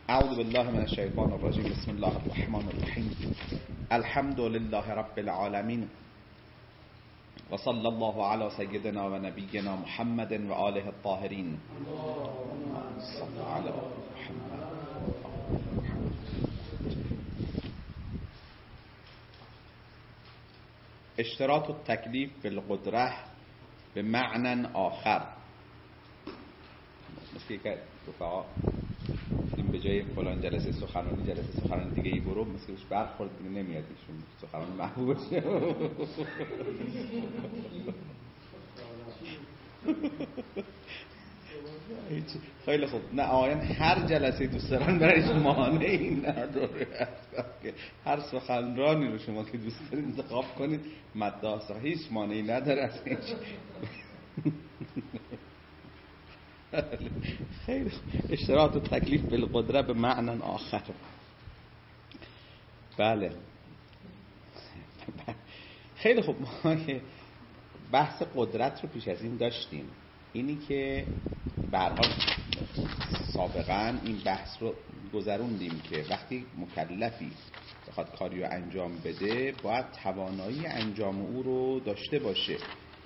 اعوذ بالله من الشیطان الرجیم. بسم الله الرحمن الرحیم. الحمد لله رب العالمین و صلی الله علی سیدنا و نبینا محمد و آله الطاهرین. صلی علی محمد. اشتراط التکلیف بالقدره به معنی آخر. مثل که رفقا این به جای فلان جلسه سخنرانی دیگه ای برو، مثل که برخورد نمیاد ایشون سخنرانی محبوبشه. خیلی خوب. نه آیان هر جلسه دوست دارن برایش مانعی نداره. هر سخنرانی رو شما که دوست دارید انتخاب کنید، مدرسه هیچ مانعی نداره از هیچ. خیلی اشتراط و تکلیف بالقدره به معنی آخر. بله خیلی خوب. ما بحث قدرت رو پیش از این داشتیم، اینی که به هر حال سابقا این بحث رو گذروندیم که وقتی مکلفی بخواد کاری رو انجام بده باید توانایی انجام او رو داشته باشه،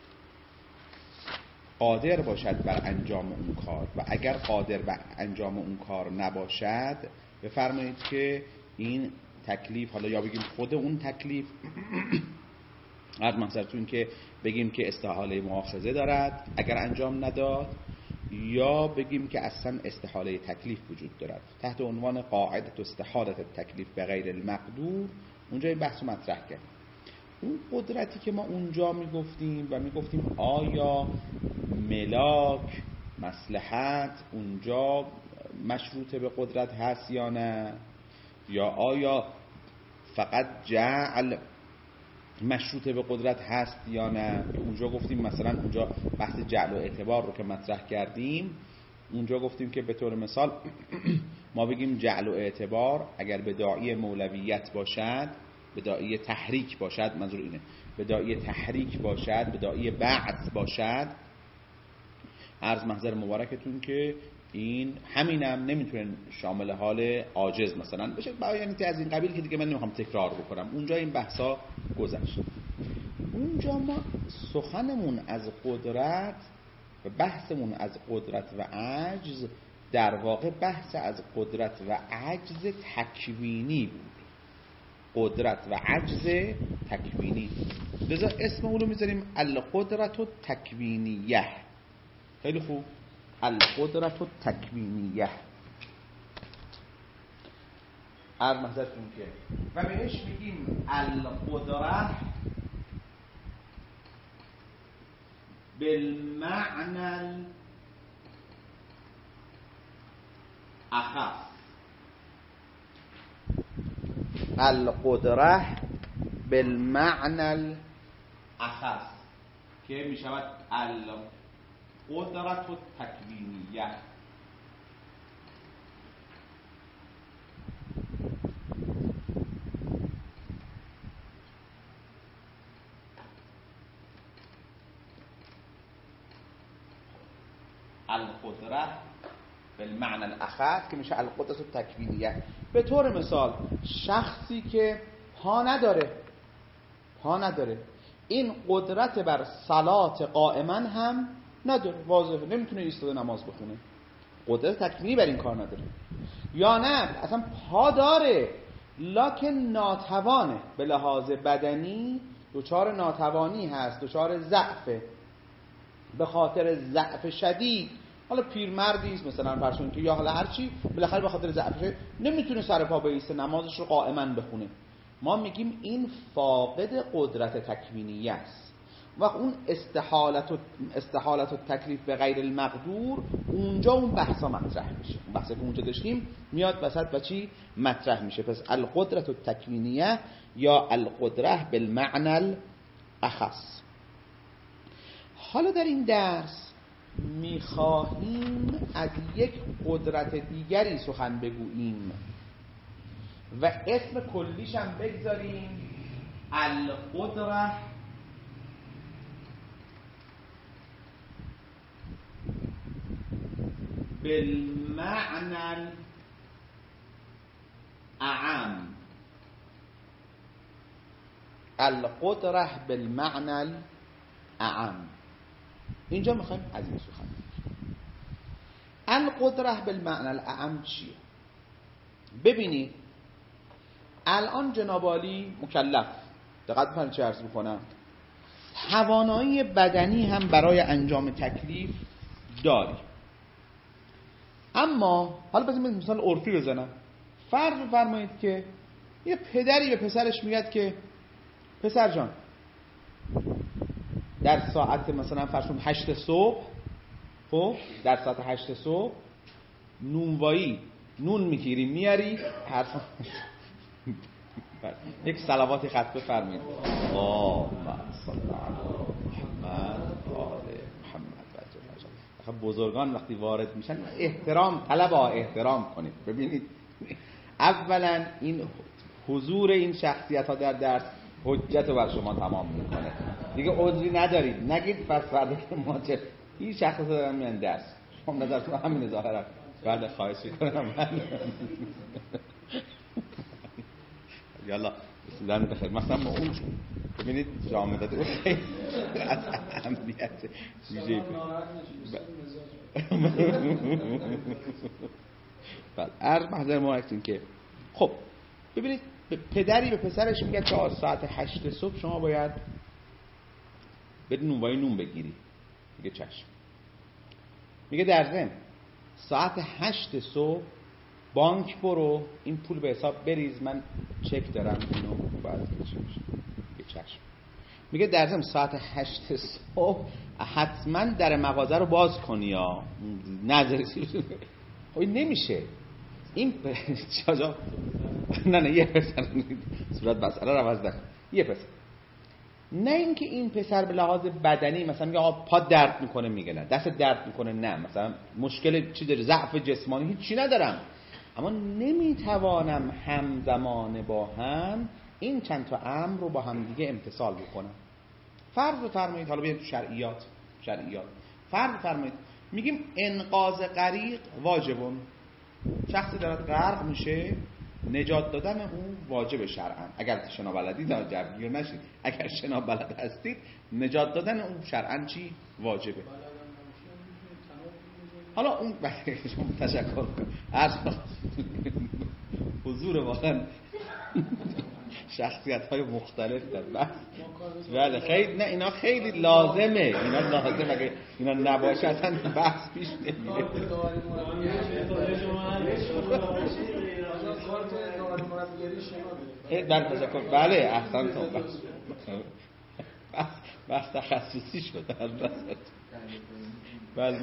قادر باشد بر انجام اون کار، و اگر قادر بر انجام اون کار نباشد بفرمایید که این تکلیف، حالا یا بگیم خود اون تکلیف از منظرتون که بگیم که استحاله مؤاخذه دارد اگر انجام نداد، یا بگیم که اصلا استحاله تکلیف وجود دارد. تحت عنوان قاعده استحاله تکلیف به غیر المقدور اونجا این بحث رو مطرح کردیم. اون قدرتی که ما اونجا میگفتیم آیا ملاک مصلحت اونجا مشروط به قدرت هست یا نه، یا آیا فقط جعل مشروط به قدرت هست یا نه. اونجا گفتیم مثلا اونجا بحث جعل و اعتبار رو که مطرح کردیم، اونجا گفتیم که به طور مثال ما بگیم جعل و اعتبار اگر به داعی مولویت باشد، به داعی تحریک باشد، منظور اینه به داعی تحریک باشد، به داعی بعث باشد، عرض محضر مبارکتون که این همینم نمیتونه شامل حال عاجز مثلا بشه، یعنی از این قبیل که دیگه من نمیخوام تکرار بکنم. اونجا این بحثا گذشت. اونجا ما سخنمون از قدرت و بحثمون از قدرت و عجز در واقع بحث از قدرت و عجز تکوینی بود. قدرت و عجز تکوینی، لذا اسم اون رو میذاریم القدرت التکوینیه. خیلی خوب، القدرت التکوینیه. عرض محضرتون که و بهش میگیم القدره بالمعنى الاخف. القدره بالمعنى الاخف که میشود القدرت التکوینیه. القدره بالمعنى الاخف که میشه القدرت التکوینیه. به طور مثال شخصی که پا نداره این قدرت بر صلات قائما هم نداره، واضحه، نمیتونه ایستاده نماز بخونه، قدرت تکوینی بر این کار نداره. یا نه اصلا پا داره لکن ناتوانه، به لحاظ بدنی دچار ناتوانی هست، دچار ضعفه، به خاطر ضعف شدید، حالا پیرمردی است مثلا فرض که یا حالا هرچی، بالاخره به خاطر ضعف شدید نمیتونه سر پا بایسته نمازش رو قائما بخونه. ما میگیم این فاقد قدرت تکوینیه است. و اون استحالت و تکلیف به غیر المقدور، اونجا اون بحثا مطرح میشه. اون بحثی که اونجا داشتیم میاد وسط و چی مطرح میشه. پس القدرت التکوینیه یا القدره بالمعنى الاخص. حالا در این درس میخواهیم از یک قدرت دیگری سخن بگوییم و اسم کلیش هم بگذاریم القدره بالمعنى اعم. القدره بالمعنى اعم. اینجا میخوایم از این سخن بگیم. القدره بالمعنى اعم چیه؟ ببینید الان جناب عالی مکلف، دقت کنید چه عرض میکنم، توانایی بدنی هم برای انجام تکلیف داری. اما حالا بذارید مثال عرفی بزنم. فرض بفرمایید که یه پدری به پسرش میگه که پسر جان در ساعت مثلا فرض کن 8 صبح، خب در ساعت 8 صبح نونوایی نون میگیری میاری یک صلواتی خط بفرمایید. اللهم صل علی محمد و آل محمد. بزرگان وقتی وارد میشن احترام طلب احترام کنید. ببینید اولا این حضور این شخصیت ها در درس حجت رو بر شما تمام میکنه، دیگه عذری ندارید. نگید پس فردا که ما چه این شخص دارن میان درس، شما نظرتون همینه ظاهرا. بله خواهش میکنم. یالا بسیدن بخیر. مثلا ما اون ببینید جامعه داده اون خیلی از اهمیت ویژه‌ای بله عرض محضر ما هستیم که خب ببینید پدری به پسرش میگه تا ساعت 8 صبح شما باید بری نونوایی نون بگیری. میگه چشم. میگه در ضمن ساعت 8 صبح بانک برو این پول به حساب بریز، من چک دارم اینو باید بچم. میگه چشم. میگه در ضمن ساعت 8 صبح حتما در مغازه رو باز کنی یا نظر خب نمیشه این چجا نه یه پسر صورت مسئله رو عوض نکن. یه پسر نه اینکه این پسر به لحاظ بدنی مثلا میگه آقا پا درد میکنه، میگه نه دست درد میکنه، نه مثلا مشکل چی داره، ضعف جسمانی هیچ چی ندارم، اما نمیتوانم همزمان با هم این چند تا امر رو با هم دیگه امتثال بکنم. فرض بفرمایید حالا بیایم تو شرعیات فرض بفرمایید میگیم انقاذ غریق واجبون، شخصی دارد غرق میشه نجات دادن اون واجب شرعاً. اگر شنا بلدید جبرگیر نشید، اگر شنا بلد هستید نجات دادن اون شرعاً چی واجبه. حالا اون تشکر کنم حضور واقعا شخصیت های مختلف در بحث. بله خیلی نه اینا خیلی لازمه، اینا لازمه، اگه اینا نباشه اصلا بحث پیش نمیره. بله تشکر. بله احسنتون. بحث تخصصی شد. بله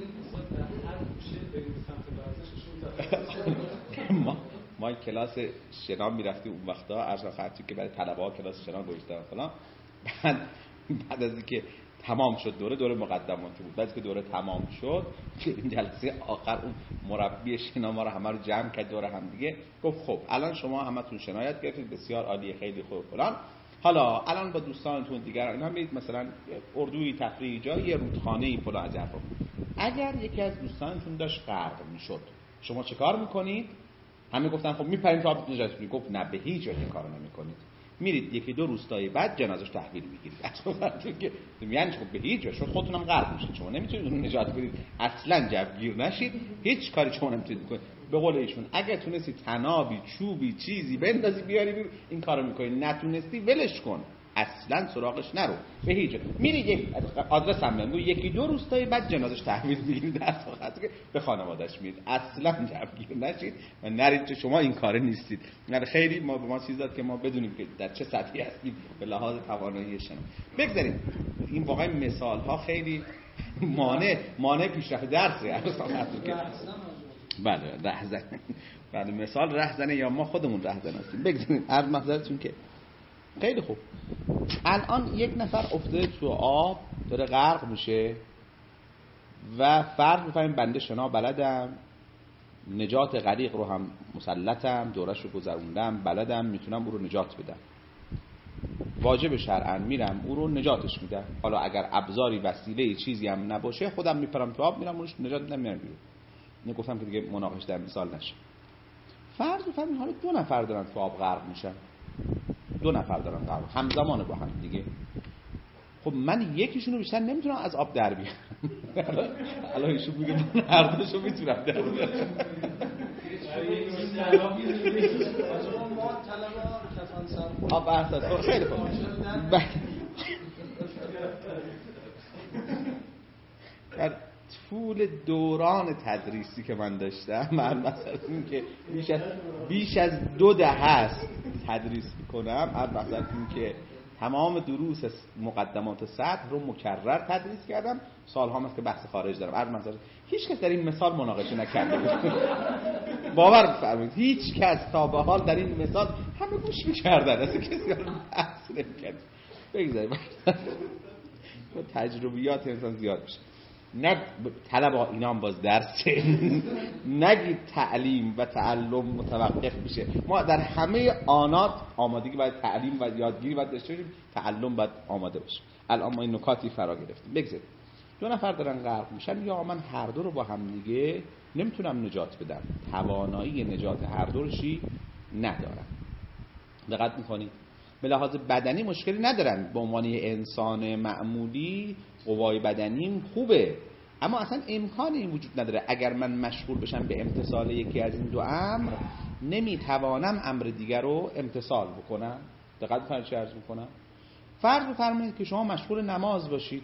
ما کلاس شنا میرفتیم اون وقتا، عرض خاطر که برای طلبه ها کلاس شنا گذاشتن فلان. بعد از اینکه تمام شد دوره مقدماتی بود، بعد از که دوره تمام شد جلسه آخر اون مربی شنا ما رو همه رو جمع کرد دور هم دیگه، گفت خب الان شما همتون شنا یاد گرفتید، بسیار عالیه، خیلی خوب فلان، حالا الان با دوستانتون دیگر اینا میرید مثلا اردوی تفریحی جایی، یه رودخانه‌ای فلان از اطراف. اگر یکی از دوستانتون داشت غرق میشد شما چه کار میکنید؟ همه گفتن خب میپریم تا نجات بدیم. گفت نه، به هیچ وجه کارو نمیکنید، میرید یکی دو روستای بعد جنازش تحویل میگیرید. یعنی خب به هیچ وجه خودتونم غرق میشید، شما نمیتونید اون نجات بدید، اصلا جوگیر نشید، هیچ کاری شما نمیتونید بکنید. به قول ایشون اگه تونستی تنابی چوبی چیزی بندازی بیاری بیرون این کارو میکنی، نتونستی ولش کن، اصلا سراغش نرو، به هیچ وجه. میرید یک آدرس هم میگم یکی دو روستای بعد جنازش تحویل میگیرید، در واقع به خانواده‌اش میرید، اصلا جوگیر نشید و نرید، شما این کاره نیستید. نه خیلی ما به ما چیز داد که ما بدونیم که در چه سطحی هستیم به لحاظ توانایی شنا. بگذارید این واقعا مثال ها خیلی مانع پیشرفت درسه اصلا که بله رهزن، بله مثال رهزنه یا ما خودمون رهزن هستیم. بگذارید عرض محضرتون که خیلی خوب الان یک نفر افتاده تو آب داره غرق میشه و فرض بفرمایید بنده شنا بلدم، نجات غریق رو هم مسلطم، دورش رو گذروندم، بلدم، میتونم او رو نجات بدم، واجب شرعاً میرم او رو نجاتش میدم. حالا اگر ابزاری وسیله چیزی هم نباشه خودم میپرم تو آب میرم اونش نجات میدم میارم بیرون. اینو گفتم که دیگه مناقشه در مثال نشه. فرض بفرمایید حالا 2 نفر دارن تو آب غرق میشن، 2 نفر دارن غرق همزمان با هم دیگه. خب من یکیشونو بیشتر نمیتونم از آب در بیارم. الان ایشون میگه من هر دوشو میتونم در بیارم. آب احساس خیلی خوب. در طول دوران تدریسی که من داشتم، من مثلا این که بیش از 2 دهه هست تدریس میکنم، مثلا این که تمام دروس مقدمات سطح رو مکرر تدریس کردم، سال‌ها هست که بحث خارج دارم. مثلا هیچ کس در این مثال مناقشه نکرده بود. باور بفرمایید هیچ کس تا به حال در این مثال همه گوش می‌کردن، اصلا کسی بحث نمی‌کرد. بگذاریم تجربیات انسان زیاد میشه. نه طلبه اینا هم باز درسه، نگید تعلیم و تعلم متوقف میشه. ما در همه آنات آمادگی باید تعلیم و یادگیری باید داشته باشیم، تعلم باید آماده باشه. الان ما این نکاتی فرا گرفتیم. بگذارید 2 نفر دارن غرق میشن، یا من هر دو رو با هم دیگه نمیتونم نجات بدم، توانایی نجات هر دو رو ندارم. دقت میکنید به لحاظ بدنی مشکلی ندارن، به عنوان انسان معمولی قوای بدنیم خوبه، اما اصلا امکان این وجود نداره اگر من مشغول بشم به امتثال یکی از این 2 امر نمیتوانم امر دیگر رو امتثال بکنم. دقت کنید چه عرض میکنم. فرض بفرمایید که شما مشغول نماز باشید،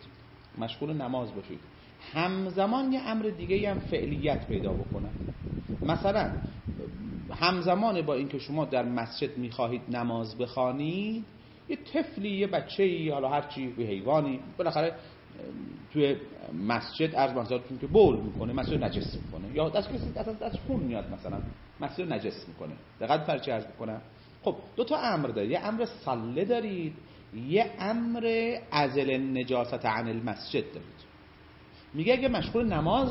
همزمان یه امر دیگه هم فعلیت پیدا بکنه. مثلا همزمان با اینکه شما در مسجد میخواهید نماز بخوانید، یه طفلی، یه بچه‌ای، حالا هر چی، یه حیوانی بالاخره توی مسجد عرض بزرگتون که بول میکنه، مسجد نجس میکنه، یا دست کسی دست خون میاد مثلا مسجد نجس میکنه. دقت فرض چه عرض میکنم. خب 2 تا امر دارید، یه امر صله دارید، یه امر عزل النجاست عن المسجد دارید. میگه اگه مشغول نماز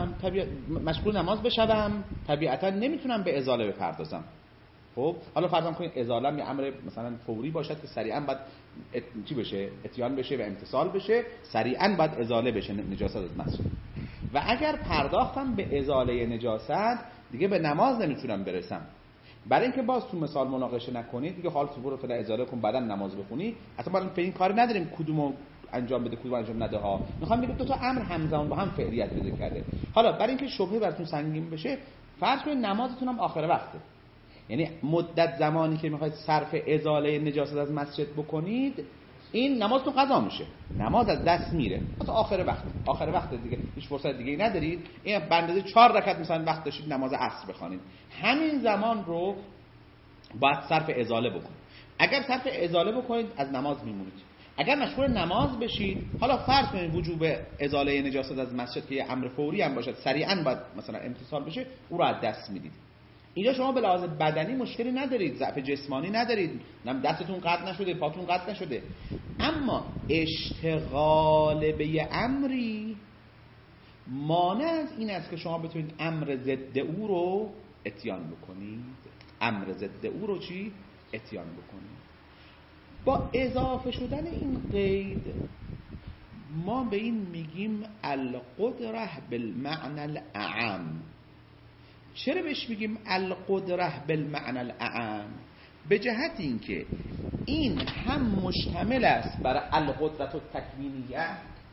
بشم طبیعتا نمیتونم به ازاله بپردازم. خب حالا فرض کنید ازاله یه امر مثلا فوری باشد که سریعا باید چی بشه، اتیان بشه و امتثال بشه، سریعا باید ازاله بشه نجاست از مسجد. و اگر پرداختم به ازاله نجاست دیگه به نماز نمیتونم برسم. برای اینکه باز تو مثال مناقشه نکنید دیگه، حال تو برو فعلا ازاله کن بعدن نماز بخونی، اصلا ما این کاری نداریم کدومو انجام بده کدوم انجام نده ها. میخوام بگم 2 تا امر همزمان با هم فعلیت پیدا کرده. حالا برای اینکه شبهه براتون سنگین بشه، فرض کنید نمازتون هم آخر وقته، یعنی مدت زمانی که میخواید صرف ازاله نجاست از مسجد بکنید این نمازتون قضا میشه، نماز از دست میره. مثلا آخر وقت دیگه هیچ فرصت دیگه نذارید، این بندازه 4 رکعت مثلا وقت داشتید نماز عصر بخوانید، همین زمان رو باید صرف ازاله بکنید. اگر صرف ازاله بکنید از نماز میمونید. اگر مشغول نماز بشید، حالا فرض کنید وجوب ازاله نجاست از مسجد که یه امر فوری هم باشد سریعا باید مثلا امتثال بشه، او رو از دست میدید. اینجا شما به لحاظ بدنی مشکلی ندارید، ضعف جسمانی ندارید، دستتون قطع نشده، پاتون قطع نشده، اما اشتغال به یه امری مانع از این است که شما بتونید امر ضد او رو اتیان بکنید. امر ضد او رو چی؟ اتیان بکنید. با اضافه شدن این قید ما به این میگیم القدره بالمعنى الاعم. چرا بهش میگیم القدره بالمعنى الاعم؟ به جهت اینکه این هم مشتمل است بر القدرت التکوینیه،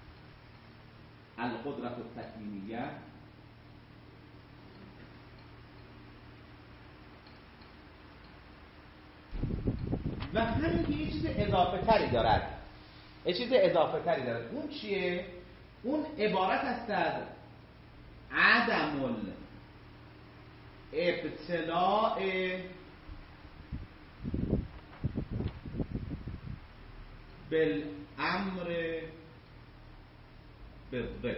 القدرت التکوینیه و همین که یه چیز اضافه تری دارد. اون چیه؟ اون عبارت است از عدم ابتلاء بالامر بالضد.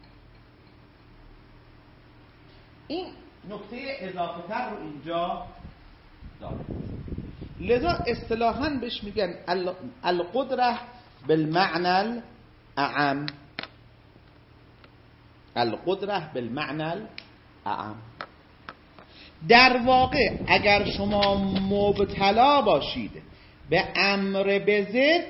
این نکته اضافه تر رو اینجا داره، لذا اصطلاحاً بهش میگن القدره بالمعنى الاعم. القدره بالمعنى الاعم. در واقع اگر شما مبتلا باشید به امر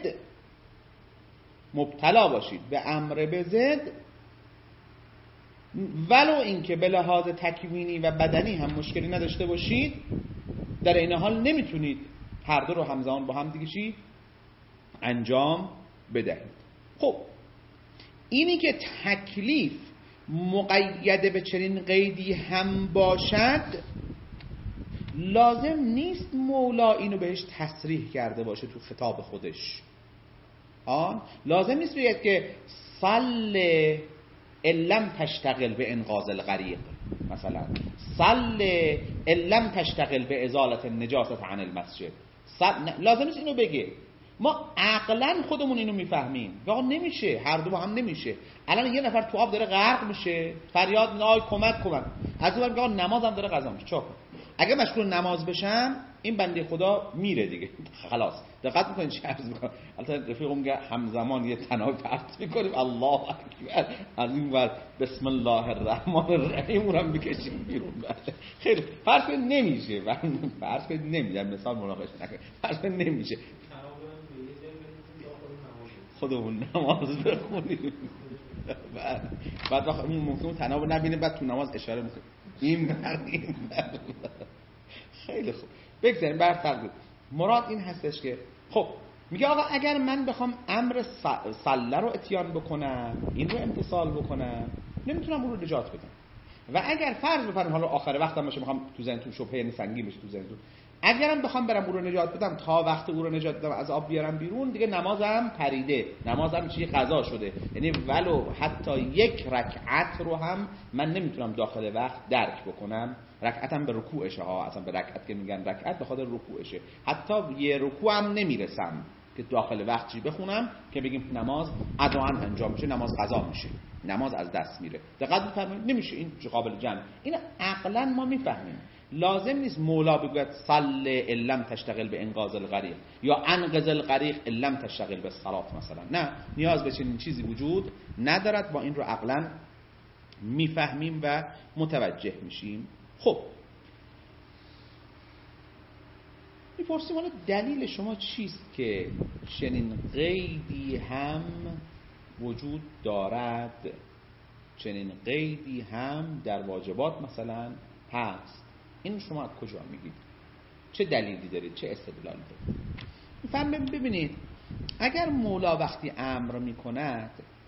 به ضد، ولو اینکه به لحاظ تکوینی و بدنی هم مشکلی نداشته باشید، در این حال نمیتونید هر دو رو همزمان با هم دیگه چی انجام بدهید. خب اینی که تکلیف مقید به چنین قیدی هم باشد، لازم نیست مولا اینو بهش تصریح کرده باشه تو خطاب خودش. لازم نیست بگید که صل لم تشتغل به انقاذ الغریق، مثلا صل لم تشتغل به ازالت النجاسه عن المسجد. لازم نیست اینو بگه. ما عقلا خودمون اینو میفهمیم، واقعا نمیشه، هر دو با هم نمیشه. الان یه نفر تو آب داره غرق میشه، فریاد میزنه آی کمک کمک، از اون میگه نمازم داره قضا میشه، چاکو اگه مشغول نماز بشم این بنده خدا میره دیگه، خلاص. دقت میکنید چی عرض میکنم؟ البته رفیقم میگه همزمان یه تناب پرت میکنیم الله اکبر، از این ور بسم الله الرحمن الرحیم اونم میکشیم بیرون. خیلی فرض نمیشه، فرض نمیشه، مثال مناقشه نکنید، فرض نمیشه خودمون نماز بخونیم. بعد وقت ممکنه تناب نبینه، بعد تو نماز اشاره میکنه این بر خیلی خوب بگذاریم بر فرض. مراد این هستش که خب میگه آقا اگر من بخوام امر صله رو اتیان بکنم، این رو امتثال بکنم، نمیتونم اون رو نجات بدم. و اگر فرض بفرمایید حالا آخر وقتم باشه، میخوام تو ذهنتون شبهه سنگین بشه تو ذهنتون، اگرم بخوام برم او رو نجات بدم، تا وقت او رو نجات بدم از آب بیارم بیرون، دیگه نمازم پریده، نمازم چیزی قضا شده. یعنی ولو حتی یک رکعت رو هم من نمیتونم داخل وقت درک بکنم. رکعتم به رکوعشه ها، اصلا به رکعت که میگن رکعت به خاطر رکوعشه، حتی یه رکوع هم نمیرسم که داخل وقت چی بخونم که بگیم نماز اداءً انجام میشه، نماز قضا میشه، نماز از دست میره. دقت بفرمایید نمیشه، این قابل جمع. این عقلا ما میفهمیم. لازم نیست مولا بگوید صل لم تشتغل به انقاذ الغریق یا انقذ الغریق لم تشتغل به الصلاه مثلا. نه، نیاز به چنین چیزی وجود ندارد. با این رو عقلا میفهمیم و متوجه میشیم. خب میپرسیم حالا دلیل شما چیست که چنین قیدی هم وجود دارد، چنین قیدی هم در واجبات مثلا هست؟ این شما از کجا میگید؟ چه دلیلی دارید؟ چه استدلالی دارید؟ میفهمیم. ببینید اگر مولا وقتی امر میکند،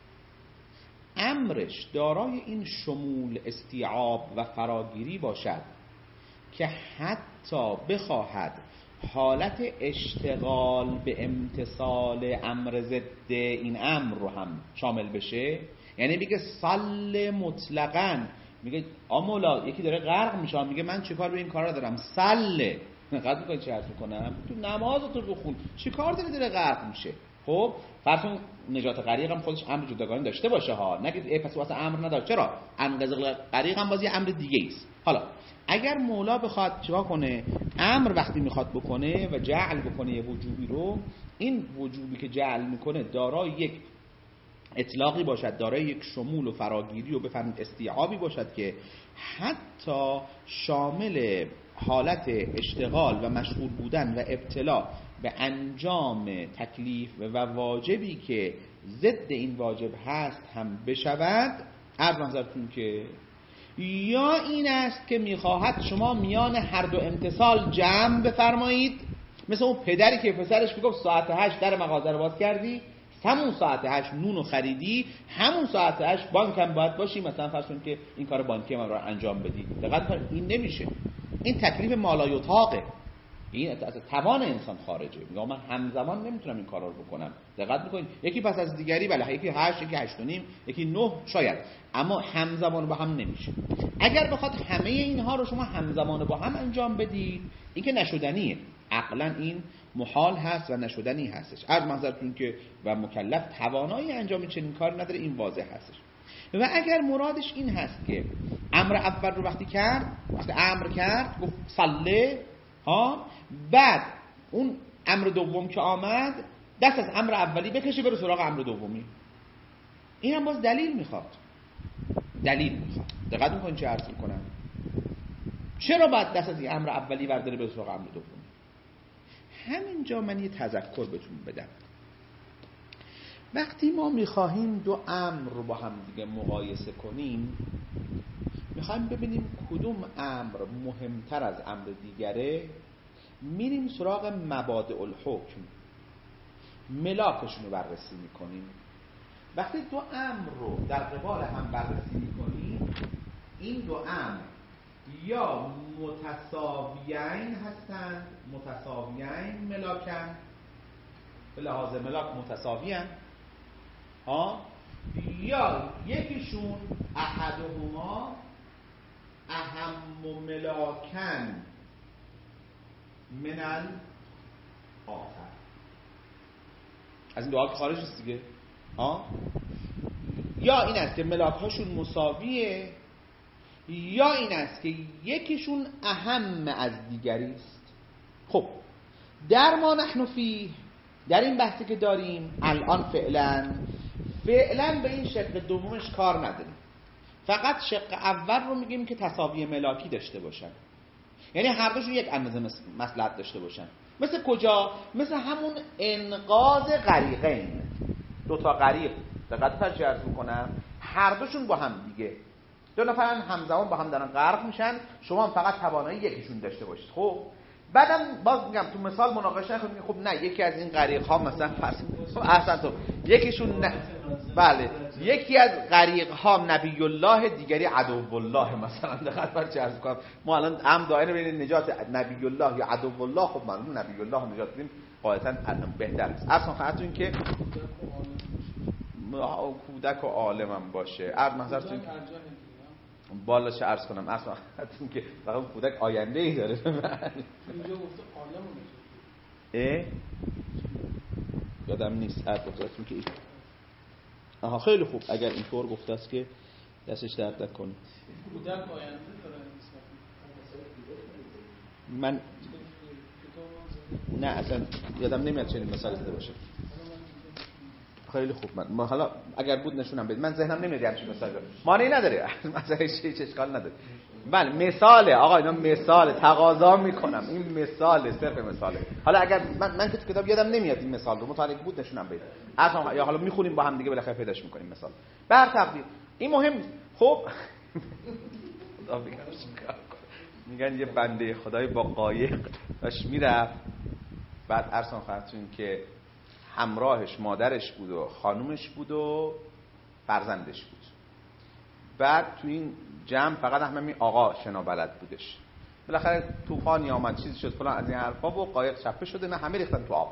امرش دارای این شمول استیعاب و فراگیری باشد که حتی بخواهد حالت اشتغال به امتثال امر ضد این امر رو هم شامل بشه. یعنی میگه صل مطلقاً، میگه مولا یکی داره غرق میشه، میگه من چیکار به این کارا دارم؟ صل. قد میکنی چه حرف میکنم؟ تو نمازتو بخون، چیکار داره غرق میشه؟ خب فرض کن نجات غریق هم خودش امر جداگانه داشته باشه ها، نگید ای پس واسه امر نداره. چرا؟ انقاذ غریق هم بازی امر دیگه است. حالا اگر مولا بخواد چیکار کنه، امر وقتی میخواد بکنه و جعل بکنه یه وجوبی رو، این وجوبی که جعل میکنه دارای یک اطلاقی باشد، دارای یک شمول و فراگیری و بفرمید استیعابی باشد که حتی شامل حالت اشتغال و مشغول بودن و ابتلا به انجام تکلیف و واجبی که ضد این واجب هست هم بشود. عرض نظرتون که یا این است که میخواهد شما میان هر دو امتثال جمع بفرمایید، مثل اون پدری که پسرش میگفت ساعت 8 در مغازه رو باز کردی، همون ساعت 8 نونو خریدی، همون ساعت 8 بانک هم باید باشی، مثلا فرض کن که این کار بانکی من رو انجام بدی. دقت کن این نمیشه، این تکلیف مالایطاقه، این از توان انسان خارجه. میگم من همزمان نمیتونم این کارا رو بکنم. دقت میکنید یکی پس از دیگری، بله یکی 8 یکی 8 و نیم یکی 9 شاید، اما همزمان با هم نمیشه. اگر بخواد همه اینها رو شما همزمان با هم انجام بدید، این که نشدنیه، عقلا این محال هست و نشدنی هستش. عرض منظرتون که و مکلف توانایی انجام چنین کار نداره، این واضح هستش. و اگر مرادش این هست که امر اول رو وقتی امر کرد گفت صله ها، بعد اون امر دوم که آمد دست از امر اولی بکشه بره سراغ امر دومی، این هم باز دلیل میخواد. دقت میکنید چه عرض میکنم؟ چرا باید دست از این امر اولی برداره بره سراغ امر دومی؟ همینجا من یه تذکر بهتون بدم. وقتی ما میخواهیم دو امر رو با هم دیگه مقایسه کنیم، میخوایم ببینیم کدوم امر مهمتر از امر دیگره، میریم سراغ مبادئ الحکم، ملاکشون رو بررسی میکنیم. وقتی دو امر رو در قبال هم بررسی میکنیم، این دو امر یا متساویین هستند، متساویین ملاکن، به لحاظ ملاک متساویین، یا یکیشون احدهما اهم ملاکن من الاخر. از این دعا که خارج است دیگه. یا این است که ملاک هاشون مساویه، یا این است که یکیشون اهم از دیگری است. خب در ما نحن فیه، در این بحثی که داریم الان فعلا به این شق دومش کار نداریم، فقط شق اول رو میگیم که تساوی ملاکی داشته باشن، یعنی هر دوشون یک اندازه مصلحت داشته باشن. مثل کجا؟ مثل همون انقاذ غریقین. دو تا غریق دقت فرض عرض میکنم، هر دوشون با هم دیگه، دو نفرن همزمان با هم دارن غرق میشن، شما هم فقط توانایی یکیشون داشته باشید. خب بعدم باز میگم تو مثال مناقشه نکنید، خب نه یکی از این غریق ها مثلا احسن تو یکیشون بله یکی از غریق ها نبی الله، دیگری عدو الله مثلا. دقت فرض عرض کنم ما الان هم دائره بین نجات نبی الله یا عدو الله، خب معلومه نبی الله رو نجات بدیم قاعدتا بهتر است. اصلا خاطرتون که کودک و عالمم باشه، عرض نظرتون بالا چه عرض کنم، اصلا خاطرتون که فقط کودک آینده ای داره. اینجا گفته عالم یادم نیست عرض گفتم که آها خیلی خوب، اگر اینطور گفته است که دستش درد نکنه. کودک آینده داره من نه اصلا یادم نمیاد چنین مثالی زده باشه. خیلی خوب، من حالا اگر بود نشونم بدید، من ذهنم نمیاد همین مثال داره، مانعی نداره، مثلا هیچ اشکال نداره. بله مثاله آقا، اینا مثاله، تقاضا میکنم این مثاله، صرف مثاله. حالا اگر من که تو کتاب یادم نمیاد این مثال رو، مطالعه بود نشونم بدید اصلا، یا حالا میخونیم با هم دیگه بالاخره پیداش میکنیم مثال. بر تقدیر این مهم نیست. خب میگن یه بنده خدای با قایق داشت میرفت، بعد ارسان خاطرتون که همراهش مادرش بود و خانومش بود و فرزندش بود. بعد تو این جمع فقط همین آقا شنا بلد بودش. بالاخره طوفانی آمد، چیزی شد فلان از این حرفا و قایق چپه شده، نه همه ریختن تو آب.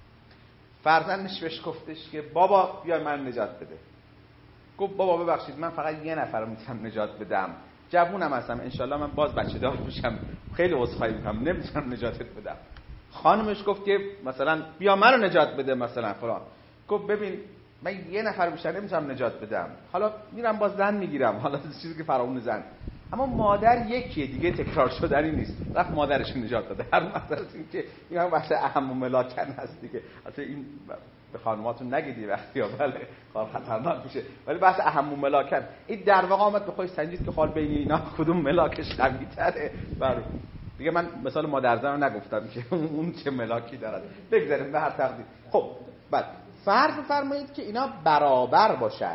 فرزندش بهش گفتش که بابا بیا من نجات بده. گفت بابا ببخشید من فقط یه نفر رو میتونم نجات بدم، جوونم هستم، انشالله من باز بچه دار میشم، خیلی عذرخواهی میکنم نمیتونم نجاتت بدم. خانمش گفت که مثلا بیا منو نجات بده مثلا فلان. گفت ببین من یه نفر بیشتر نمیتونم نجات بدم، حالا میرم باز زن میگیرم، حالا چیزی که فرامون زن، اما مادر یکیه دیگه، تکرار شدنی نیست. رفت مادرش نجات داده. هر مسئله این که این هم بحث اهم و ملاکن هست دیگه، البته این به خانماتون نگیدی وقتی بله خال خطرناک میشه، ولی بحث اهم و ملاکن این در واقع آمد به خودش سنجید که خال بین اینا کدوم ملاکش قوی‌تره. بله دیگه من مثال مادر زن رو نگفتم که اون چه ملاکی دارد، بگذاریم به هر تقدیر. خب بعد فرض فرمایید که اینا برابر باشد،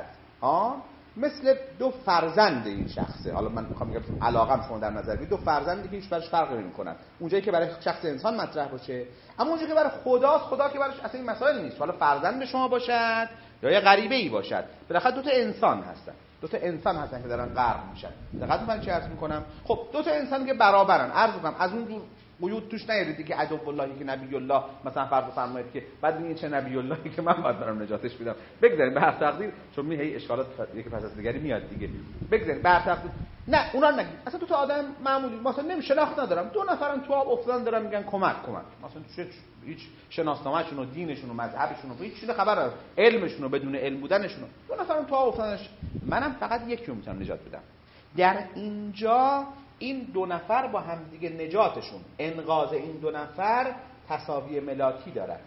مثل دو فرزند این شخصه. حالا من میخوام بگم علاقم شما در نظر بگیرید، دو فرزندی که هیچ براش فرقی نمی‌کنن، اونجایی که برای شخص انسان مطرح باشه، اما اونجایی که برای خداست، خدا که براش اصلا این مسائل نیست، حالا فرزند شما باشد یا یه غریبه‌ای باشد، بالاخره دو تا انسان هستن، دو تا انسان هستن که دارن غرق میشن. دقت من چی عرض میکنم؟ خب دو تا انسان که برابرن، عرض میکنم از اون قیود توش نیارید که عدو الله که نبی الله مثلا فرض فرمایید که بعد میگه چه نبی اللهی که من باید برام نجاتش بدم. بگذاریم به هر تقدیر، چون هی اشکالات یکی پس از دیگری میاد دیگه. بگذاریم به هر تقدیر، نه اونا نگید، اصلا دو تا آدم معمولی مثلا نمیشناخت ندارم، دو نفرن تو آب افتادن دارن میگن کمک مثلا هیچ شناسنامه‌شون و دینشون و مذهبشون و هیچ چیز خبر ندارن، علمشون و بدون علم بودنشون، دو نفرن تو آب افتادن، منم فقط یکی رو میتونم نجات بدم. در اینجا این دو نفر با هم دیگه نجاتشون، انقاذ این دو نفر تساوی ملاکی دارد.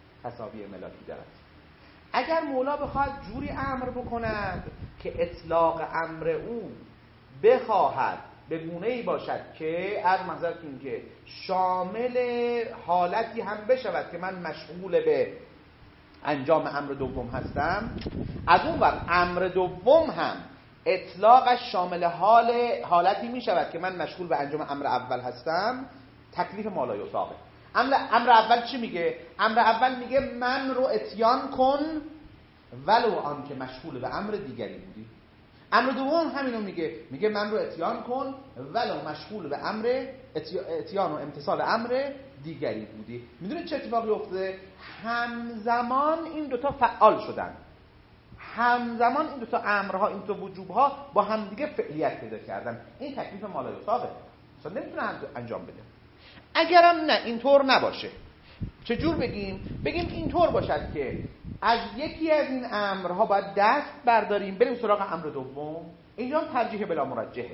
اگر مولا بخواد جوری امر بکند که اطلاق امر او بخواهد به گونه‌ای باشد که از منظرتون که شامل حالتی هم بشود که من مشغول به انجام امر دوم هستم، از اون ور امر دوم هم اطلاقش شامل حالتی می شود که من مشغول به انجام امر اول هستم، تکلیف مالایطاقه. امر اول چی میگه؟ امر اول میگه من رو اتیان کن ولو آن که مشغول به امر دیگری بودی. امر دوم همینو میگه من رو اتیان کن ولو مشغول به امر اتیان و امتثال امر دیگری بودی. میدونید چه اتفاقی افتاده؟ همزمان این دوتا فعال شدن، همزمان این دوتا امرها، این دوتا وجوبها با همدیگه فعلیت پیدا کردن. این تکلیف مالایطاقه، اصلا نمیتونه انجام بده. اگرم نه اینطور نباشه، چجور بگیم اینطور باشد که از یکی از این امرها باید دست برداریم بریم سراغ امر دوم. اینجا ترجیح بلا مرجحه،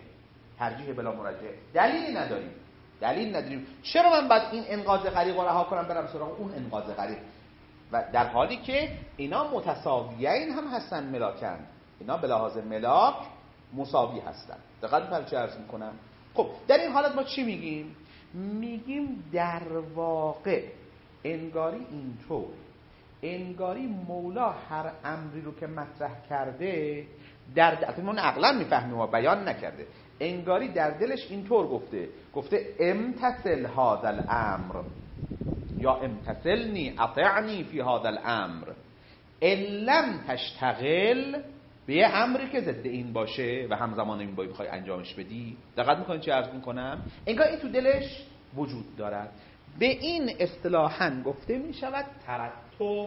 دلیل نداریم چرا من باید این انقاذ غریق رو رها کنم برم سراغ اون انقاذ غریق، و در حالی که اینا متساویین هم هستن ملاکن، اینا به لحاظ ملاک مساوی هستن. دقت کنید چه عرض میکنم. خب در این حالت ما چی میگیم در واقع انگاری اینطور، انگاری مولا هر امری رو که مطرح کرده در ما عقلا میفهمیم و بیان نکرده، انگاری در دلش اینطور گفته امتثل هذا الامر یا امتثلنی اطعنی فی هذا الامر ان لم تشتغل به امری که ضد این باشه و همزمان این باید بخوای انجامش بدی. دقت میکنید چه عرض میکنم؟ انگار این تو دلش وجود دارد. به این اصطلاحاً گفته میشود ترتب.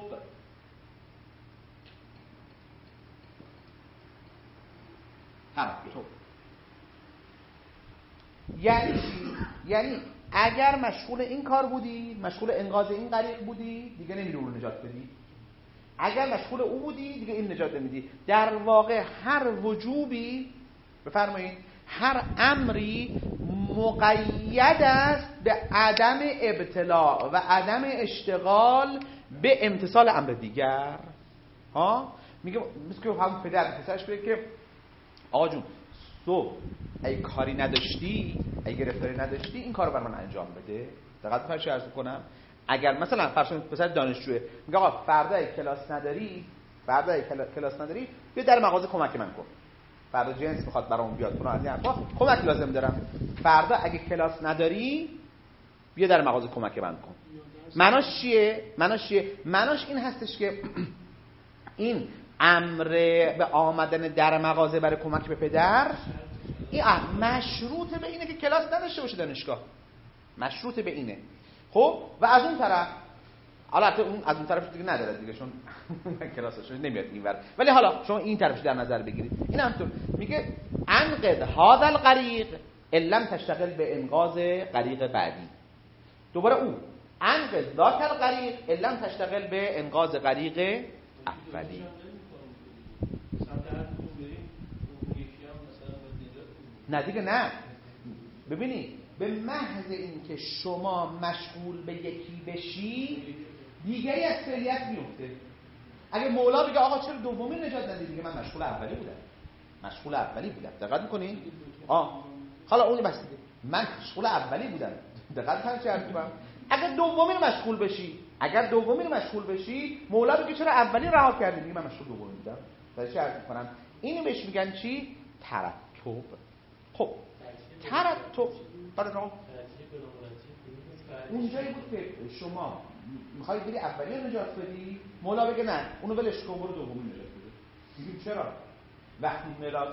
یعنی اگر مشغول این کار بودی، مشغول انقاذ این غریق بودی، دیگه نمیری اون رو نجات بدی. اگر مشغول او بودی دیگه این نجات نمیدی. در واقع هر وجوبی، بفرمایید، هر امری مقید است به عدم ابتلاع و عدم اشتغال به امتثال امر دیگر. میگه مثل که هم پدر پسرش بگه که آقا جون صبح اگه کاری نداشتی، اگه گرفتاری نداشتی، این کارو برام انجام بده. دقت فرض عرض کنم اگر مثلا فرض پسر دانشجوه میگه آقا فردا اگه کلاس نداری بیا در مغازه کمک من کن، فردا جنس میخواد برام بیاد کنه، از این حرفا کمک لازم دارم، فردا اگه کلاس نداری بیا در مغازه کمک من کن. معناش چیه؟ معناش این هستش که این امر به آمدن در مغازه برای کمک به پدر این مشروط به اینه که کلاس نداشته باشه دانشگاه، مشروط به اینه. خب و از اون طرف البته اون از اون طرفش دیگه نداره دیگه، چون کلاسش نمیاد اینور، ولی حالا شما این طرفش در نظر بگیرید. این همونطور میگه انقذ هذا الغریق ان لم تشتغل به انقاذ غریق بعدی. دوباره او انقذ ذاک الغریق ان لم تشتغل به انقاذ غریق اولی. نه دیگه نه. ببینید به محض اینکه شما مشغول به یکی بشی دیگری از فعلیت میفته. اگه مولا بگه آقا چرا دومی نجات ندید، دیگه من مشغول اولی بودم. دقت میکنین؟ حالا اون بس دیگه من مشغول اولی بودم. دقت کنید چه حرفی می‌زنم. اگه دومی رو مشغول بشی مولا بگه چرا اولی رها کردی، دیگه من مشغول دومی بودم. بعد چه حرفی می‌کنم؟ اینو بهش میگن چی؟ ترتب. خب ترتب برای اونجایی بود که شما میخوای بری اولی رو نجات بدی، مولا بگه نه اونو ولش کن برو دومی نجات بده. میگیم چرا؟ وقتی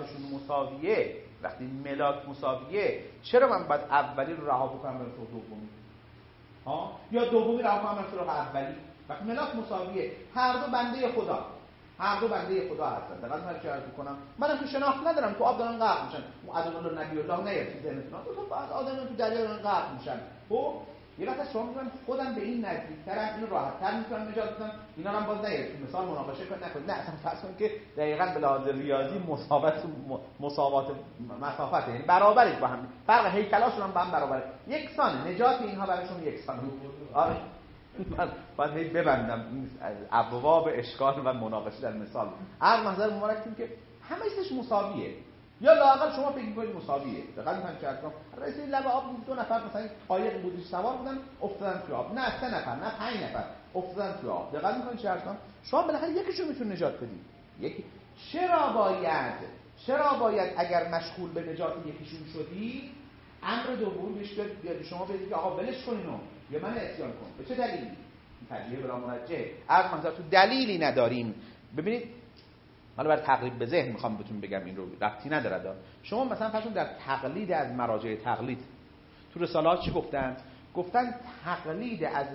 ملاک مساویه چرا من باید اولی رو رها بکنم برم سراغ دومی؟ یا دومی رها کنم برم سراغ اولی؟ وقتی ملاک مساویه هر دو بنده خدا هستن. دقیقاً من چه عرض می‌کنم؟ منم تو شناخت ندارم، تو آب دارن غرق میشن. اون ادم الله نبی الله نیاد تو ذهنتون. تو بعد آدم تو دریا دارن غرق میشن. خب یه وقت شما میگن خودم به این نزدیک‌ترم، اینو راحت‌تر میتونم نجات بدم، اینا هم باز نیاد تو مثال مناقشه نکنید. نه اصلا فرض کنید که دقیقاً به لحاظ ریاضی مساوات مسافت، یعنی برابرید با هم، فرق هیکلاشون هم با هم برابره، یکسانه، نجات اینها براشون یکسانه. آره من باید ببندم این ابواب اشکال و مناقشه در مثال. هر نظر مبارکتون که همه چیزش مساویه، یا لااقل شما فکر می‌کنید مساویه. دقیقاً من چه هستم رئیس لب آب دو نفر مثلا قایق بودش سوار بودن افتادن تو آب، نه 3 نفر نه 5 نفر افتادن تو آب. دقیقاً می‌کنید چه هستم شما بالاخره یکیشو میتونید نجات بدید. چرا باید چرا باید اگر مشغول به نجات یکیشون شدی امر دوم بهش بیاد شما بگید که آقا ولش کن اینو یا من اسیان کن؟ به چه دلیلی؟ ترجیح بلا مرجح. از مثلا تو دلیلی نداریم. ببینید حالا برای تقریب به ذهن میخوام بهتون بگم، این رو ربطی نداره. شما مثلا فرض در تقلید از مراجع تقلید تو رسالات چی گفتن؟ گفتن تقلید از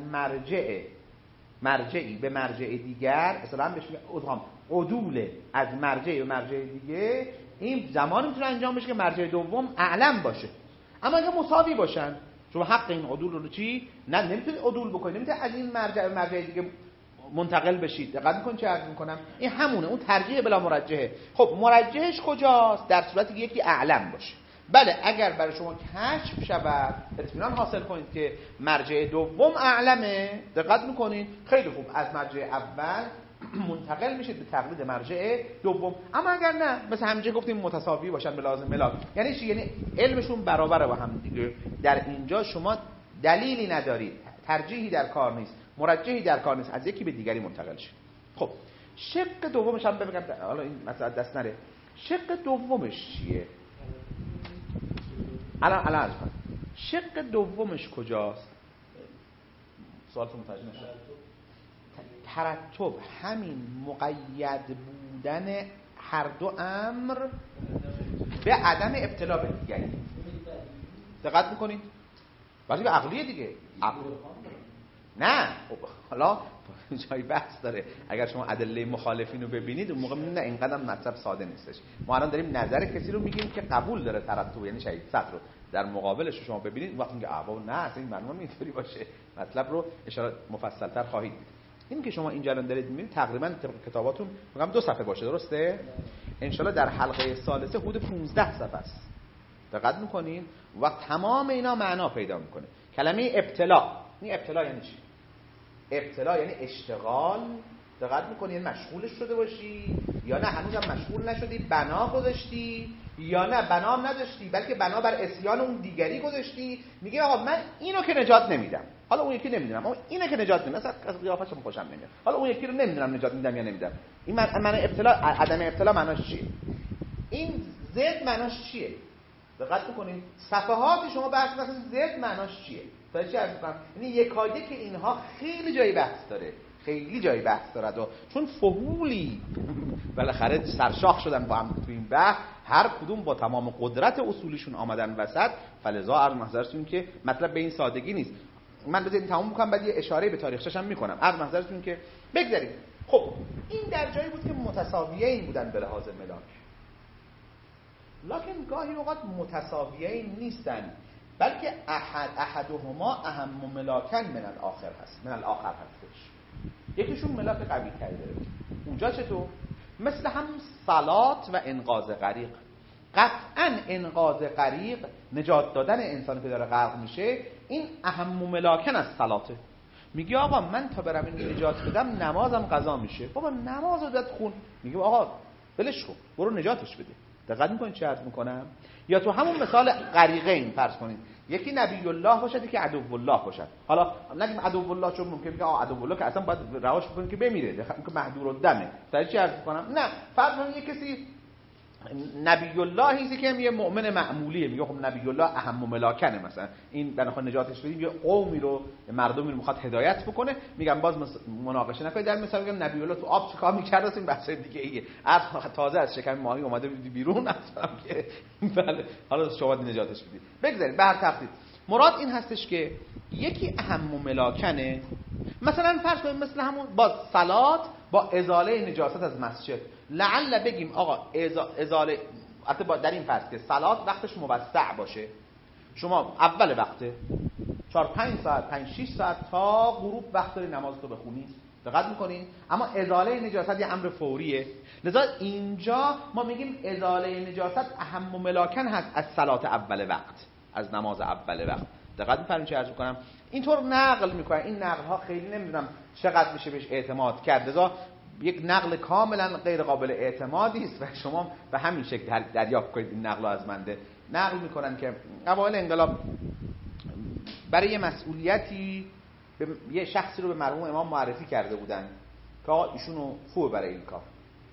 مرجعی به مرجع دیگر، اصلا بهش میگن عدول از مرجع به مرجع دیگه، این زمانی میتونه انجام بشه که مرجع دوم اعلم باشه. اما اگه مساوی باشن شما حق این عدول رو چی؟ نمیتونید عدول بکنید، نمیتونید از این مرجع به مرجع دیگه منتقل بشید. دقت میکنید چه عرض میکنم؟ این همونه، اون ترجیح بلا مرجحه. خب مرجحش کجاست؟ در صورتی که یکی اعلم باشه. بله اگر برای شما کشف شود، اطمینان حاصل کنید که مرجع دوم اعلمه، دقت میکنید خیلی خوب، از مرجع اول منتقل میشید به تقلید مرجع دوم. اما اگر نه، مثل همینجا گفتیم متساوی باشن به لازم ملاک، یعنی چی؟ یعنی علمشون برابره با هم دیگه. در اینجا شما دلیلی ندارید، ترجیحی در کار نیست، مرجحی در کار نیست، از یکی به دیگری منتقل شید. خب شق دومش هم بگم، حالا این مسئله دست نره، شق دومش چیه؟ الان شق دومش کجاست؟ سوالتون متوجه نشد. ترتب همین مقید بودن هر دو امر به عدم ابتلا به دیگری. دقت میکنید؟ ولی به عقلیه دیگه. نه حالا جای بحث داره. اگر شما ادله مخالفین رو ببینید اون موقع می‌بینید نه اینقدر مطلب ساده نیستش. ما الان داریم نظر کسی رو میگیم که قبول داره ترتب، یعنی شهید صدر رو در مقابلش شما ببینید وقتی میگه آوا نه اصلا این معلومه اینطوری باشه، مطلب رو اشاره مفصل‌تر خواهید دید. این که شما اینجا الان دارید می‌بینید تقریبا طبق کتاباتون میگم 2 صفحه باشه، درسته؟ ان شاءالله در حلقه ثالثه حدود 15 صفحه است. دقت می‌کنین؟ وقت تمام اینا معنا پیدا می‌کنه. کلمه ابتلا، این ابتلا یعنی چی؟ ابتلا یعنی اشتغال. دقت می‌کنی یعنی مشغولش شده باشی یا نه هنوزم مشغول نشدی، بنا گذاشتی یا نه بنا نداشتی بلکه بنا بر عصیان اون دیگری گذاشتی. میگه آقا من اینو که نجات نمیدم، حالا اون یکی نمیدونم، اما اینو که نجات نمیدم، مثلا از قیافش خوشم نمیاد، حالا اون یکی رو نمیدونم نجات میدم یا نمیدم. این معنی ابتلا، عدم ابتلا معناش چیه؟ این زد معناش چیه؟ دقت بکنید صفحات شما بحث مثلا زد معناش چیه؟ تا چی عرض می‌کنم؟ یعنی یکایک که اینها خیلی جای بحث داره، خیلی جای بحث داره، چون فهولی بالاخره سرشاخ شدن با هم تو این بحث، هر کدوم با تمام قدرت اصولیشون آمدن وسط، فلذا عرض محضرتون که مطلب به این سادگی نیست. من بذارید تموم بکنم بعد یه اشاره به تاریخچه‌ش هم میکنم. عرض محضرتون که بگذارید. خب این در جایی بود که متساویین بودن به لحاظ ملاک، لکن گاهی اوقات متساویین نیستن، بلکه احدهما اهم ملاکن من الاخر هستش. یکیشون ملاک قوی تری داره. اونجا چطور؟ مثل همون صلات و انقاذ غریق. قطعا انقاذ غریق، نجات دادن انسانی که داره غرق میشه، این اهم ملاکن از صلاته. میگه آقا من تا برم این نجات بدم نمازم قضا میشه. بابا نماز رو داد خون. میگه آقا ولش کن برو نجاتش بده. دقت میکنید چه عرض میکنم؟ یا تو همون مثال غریقین فرض کنید یکی نبی الله باشد که عدو الله باشد. حالا نگیم عدو الله چون ممکن میگه عدو الله که اصلا باید رهاش بکنید که بمیره، که محدور الدمه. تا چی عرض میکنم؟ نه فرض کنید یک کسی نبی اللهی که یه مؤمن معمولیه، میگه خب نبی الله اهم ملاکنه، مثلا این بناخواد نجاتش بدیم، یه قومی رو مردمی رو میخواد هدایت بکنه. میگم باز مناقشه نکنید، در مثال میگم نبی الله تو آب چیکار میکرد، این بحث دیگه ایه. تازه از شکم ماهی اومده بیرون، اصلا که بله حالا شما نجاتش بدید. بگذارید به هر ترتیب مراد این هستش که یکی اهم ملاکنه. مثلا فرض کنید مثل همون با صلات با ازاله نجاست از مسجد، لعل بگیم آقا ازاله حتی در این فرض که صلات وقتش موسع باشه، شما اول وقته 4-5 ساعت 5-6 ساعت تا غروب وقت داری نمازتو بخونی، دقت میکنین؟ اما ازاله نجاست یه امر فوریه، لذا اینجا ما میگیم ازاله نجاست اهم ملاکن هست از صلات اول وقت، از نماز اول وقت. دقت می‌فرمایید چه عرض می‌کنم؟ اینطور نقل می‌کنن. این نقل‌ها خیلی نمیدونم چقدر میشه بهش اعتماد کرد، لذا یک نقل کاملا غیر قابل اعتمادی است و شما به همین شکل دریافت کنید این نقل از منده. نقل می‌کنن که اوایل انقلاب برای مسئولیتی یه شخصی رو به مرحوم امام معرفی کرده بودن که آقا ایشونو خوبه برای این کار.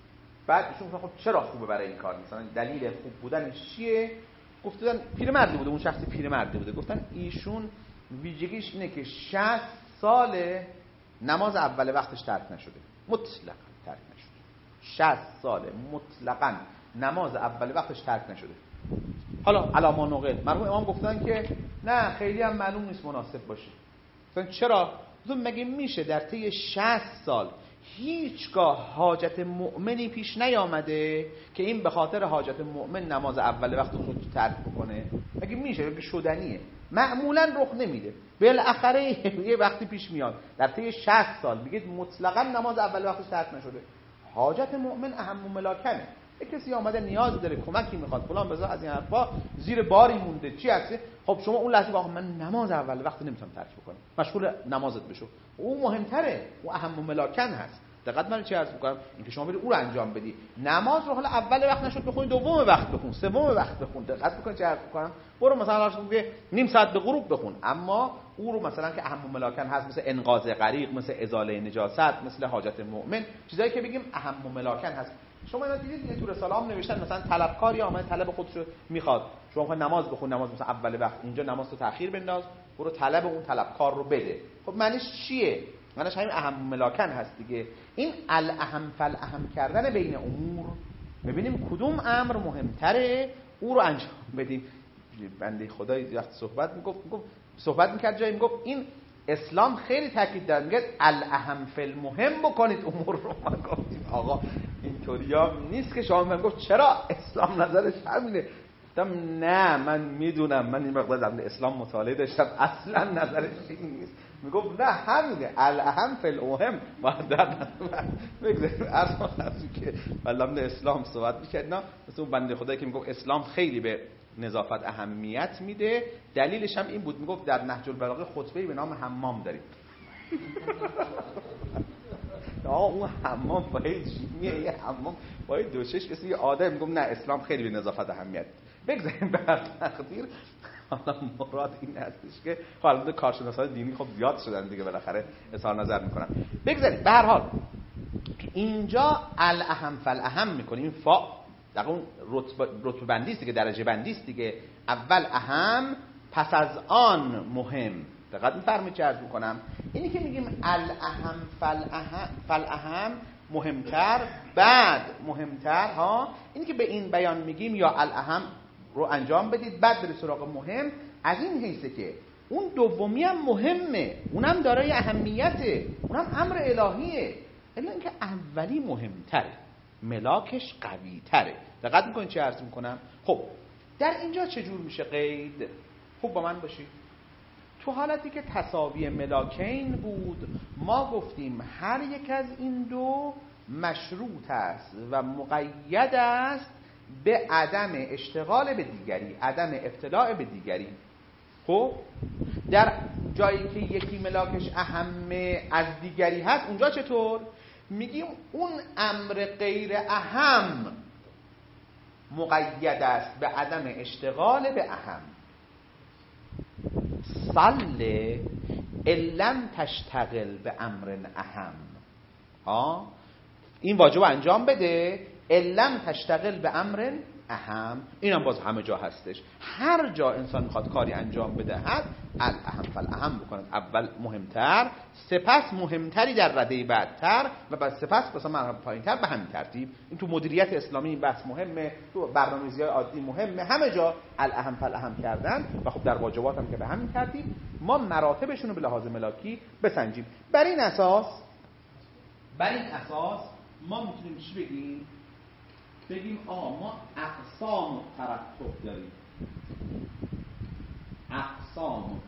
بعد ایشون گفتن خب چرا خوبه برای این کار، مثلا دلیل خوب بودنش چیه؟ گفتن پیرمردی بوده، اون شخص پیرمردی بوده، گفتن ایشون ویژگیش اینه که 60 سال نماز اول وقتش ترک نشده، مطلقاً ترک نشده. 60 سال مطلقاً نماز اول وقتش ترک نشده. حالا علاما نقل مرحوم امام گفتن که نه خیلی هم معلوم نیست مناسب باشه. مثلا چرا؟ مگه میشه در طی 60 سال هیچگاه حاجت مؤمنی پیش نیامده که این به خاطر حاجت مؤمن نماز اول وقت خود ترک بکنه؟ مگه میشه؟ مگه شدنیه؟ معمولا رخ نمیده. بالاخره یه وقتی پیش میاد در طی 60 سال میگید مطلقاً نماز اول وقتش ترک نشده. حاجت مؤمن اهم و ملاکنه. یک کسی آمده نیاز داره، کمکی میخواد، فلان بذار از این حرفا، زیر باری مونده، چی هست؟ خب شما اون لحظه واقعا من نماز اول وقت نمیتونم ترک بکنم، مشغول نمازت بشو. اون مهمتره، اون اهم و ملاکن هست. دقت من چی عرض میکنم؟ اینکه شما برید اون رو انجام بدی. نماز رو حالا اول وقت نشد بخونی، دوم وقت بخون، سوم وقت بخون. دقت میکنی چی عرض میکنم؟ برو مثلا میگه نیم ساعت به غروب بخون، اما اون رو مثلا که اهم و ملاکن هست، مثل انقاذ غریق، مثل ازاله نجاست، مثل حاجت مؤمن، چیزایی که بگیم اهم و ملاکن هست. شما اینا دیدید تو رساله هم نوشتن مثلا طلبکاری آمده طلب خودشو میخواد، شما میخوای نماز بخون، نماز مثلا اول وقت، اینجا نماز رو تأخیر بنداز، برو طلب اون طلبکار رو بده. خب معنیش چیه؟ معنیش همین اهم ملاکن هست دیگه. این الاهم فالاهم کردن بین امور، ببینیم کدوم امر مهمتره او رو انجام بدیم. بنده خدای وقت صحبت میکرد جایی میگفت این اسلام خیلی تاکید داره، میگه الاهم فالمهم بکنید امور رو. ما گفتیم آقا اینطوریا نیست که شما من گفت چرا اسلام نظرش همینه؟ گفتم نه من میدونم، من این مقدار در اسلام مطالعه داشتم، اصلا نظرش این نیست. میگفت نه همینه، الاهم فالمهم. ما در بگذاریم اصلا که علامه اسلام صحبت میکرد، نه مثل اون بنده خدایی که میگفت اسلام خیلی به نظافت اهمیت میده، دلیلش هم این بود، میگفت در نهج البلاغه خطبه‌ای به نام حمام داریم. آقا اون حمام باید چیه؟ یه حمام باید دوشش مثل یه آدم. میگم نه اسلام خیلی به نظافت اهمیت. بگذاریم بر تقدیر. حالا مراد این هستش که حالا کارشناسان دینی خب زیاد شدن دیگه، بالاخره اظهار نظر میکنن. بگذاریم به هر حال اینجا الاهم فالاهم میکنیم، در اون رتبه بندی است دیگه، درجه بندی است دیگه. اول اهم، پس از آن مهم. دقت می‌فرمایید چه عرض می‌کنم؟ اینی که میگیم الاهم فالاهم، مهمتر بعد مهمتر ها، اینی که به این بیان میگیم یا الاهم رو انجام بدید بعد برید سراغ مهم، از این حیثه که اون دومی هم مهمه، اونم دارای اهمیته، اونم امر الهیه، الا اینکه اولی مهمتره، ملاکش قوی تره. دقت میکنید چه عرض میکنم؟ خب در اینجا چجور میشه قید؟ خوب با من باشید. تو حالتی که تساوی ملاکین بود، ما گفتیم هر یک از این دو مشروط است و مقید است به عدم اشتغال به دیگری، عدم ابتلاع به دیگری. خب در جایی که یکی ملاکش اهم از دیگری هست، اونجا چطور؟ میگیم اون امر غیر اهم مقید است به عدم اشتغال به اهم. صل لم تشتغل به امر اهم، این واجب انجام بده، لم تشتغل به امر اهم. اینم باز همه جا هستش، هر جا انسان میخواد کاری انجام بدهد الاهم فالاهم بکند، اول مهمتر، سپس مهمتری در رده بعدتر و بعد سپس مثلا مرحله پایینتر، به همین ترتیب. این تو مدیریت اسلامی این بحث مهمه، تو برنامه‌ریزی‌های عادی مهمه، همه جا الاهم فالاهم کردن و خب در واجبات هم که به همین ترتیب ما مراتبشون رو به لحاظ ملاکی بسنجیم. بر این اساس ما میتونیم چی بگیم؟ بگیم ما اقسام ترتب داریم. اقسام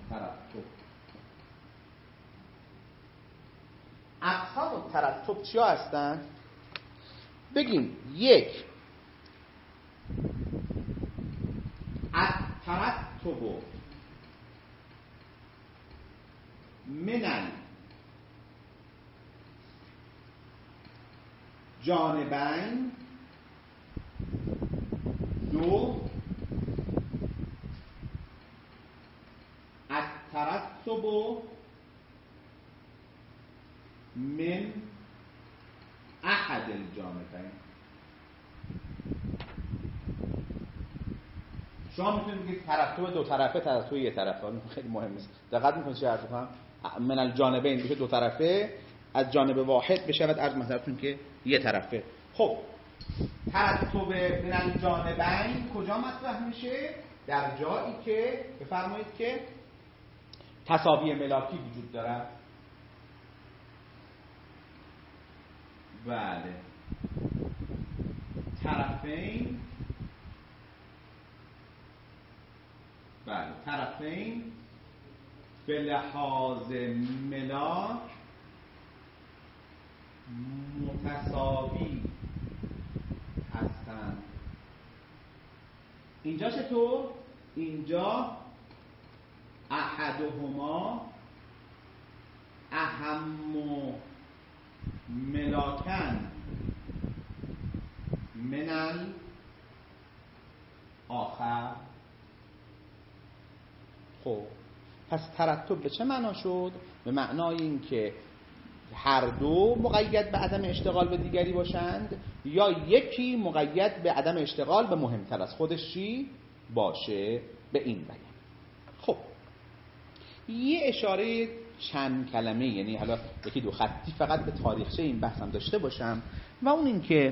ترتب چیا هستن؟ بگیم یک، الترتب من جانبین، دو، الترتب من احد الجانبین. شما میتونید بگید ترتب دو طرفه، ترتب یک طرفه، خیلی مهم است. دقت میکنید چه حرفی می‌زنم؟ من الجانبین بشه دو طرفه، از جانب واحد بشود عرض مثلا که یک طرفه. خب ترتب من الجانبین کجا مطرح میشه؟ در جایی که بفرمایید که تساوی ملاکی وجود دارد. بله، طرفین، بله طرفین به لحاظ ملاک متساوی هستند. اینجا چطور؟ اینجا احدهما اهم ملاکن من آخر. خب پس ترتب به چه معنا شد؟ به معنای این که هر دو مقید به عدم اشتغال به دیگری باشند یا یکی مقید به عدم اشتغال به مهمتر از خودش چی باشه، به این بیان. خب یه اشاره چند کلمه، یعنی حالا یکی دو خطی فقط به تاریخچه این بحثم داشته باشم، و اون این که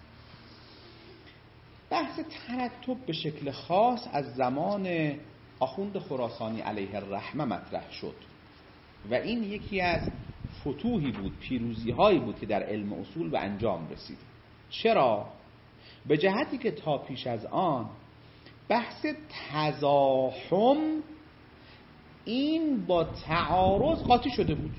بحث ترتب به شکل خاص از زمان آخوند خراسانی علیه الرحمه مطرح شد و این یکی از فتوحی بود، پیروزی هایی بود که در علم اصول به انجام رسید. چرا؟ به جهتی که تا پیش از آن بحث تزاحم این با تعارض قاطی شده بود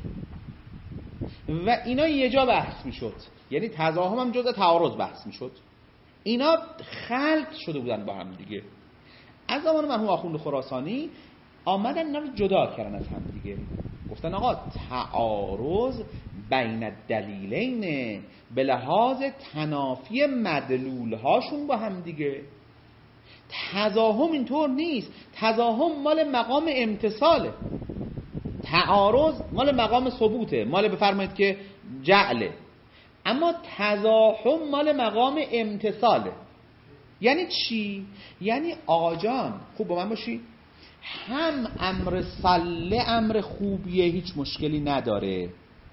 و اینا یه جا بحث می شد، یعنی تزاحم هم جزء تعارض بحث می شد. اینا خلط شده بودن با هم دیگه. از زمان مرحوم آخوند خراسانی آمدن اینا رو جدا کردن از هم دیگه، گفتن آقا تعارض بین الدلیلین به لحاظ تنافی مدلول هاشون با هم دیگه. تزاحم اینطور نیست، تزاحم مال مقام امتصاله، تعارض مال مقام ثبوته، مال بفرمایید که جعله، اما تزاحم مال مقام امتصاله. یعنی چی؟ یعنی آقا جان خوب با من باشی، هم امر صله امر خوبیه هیچ مشکلی نداره،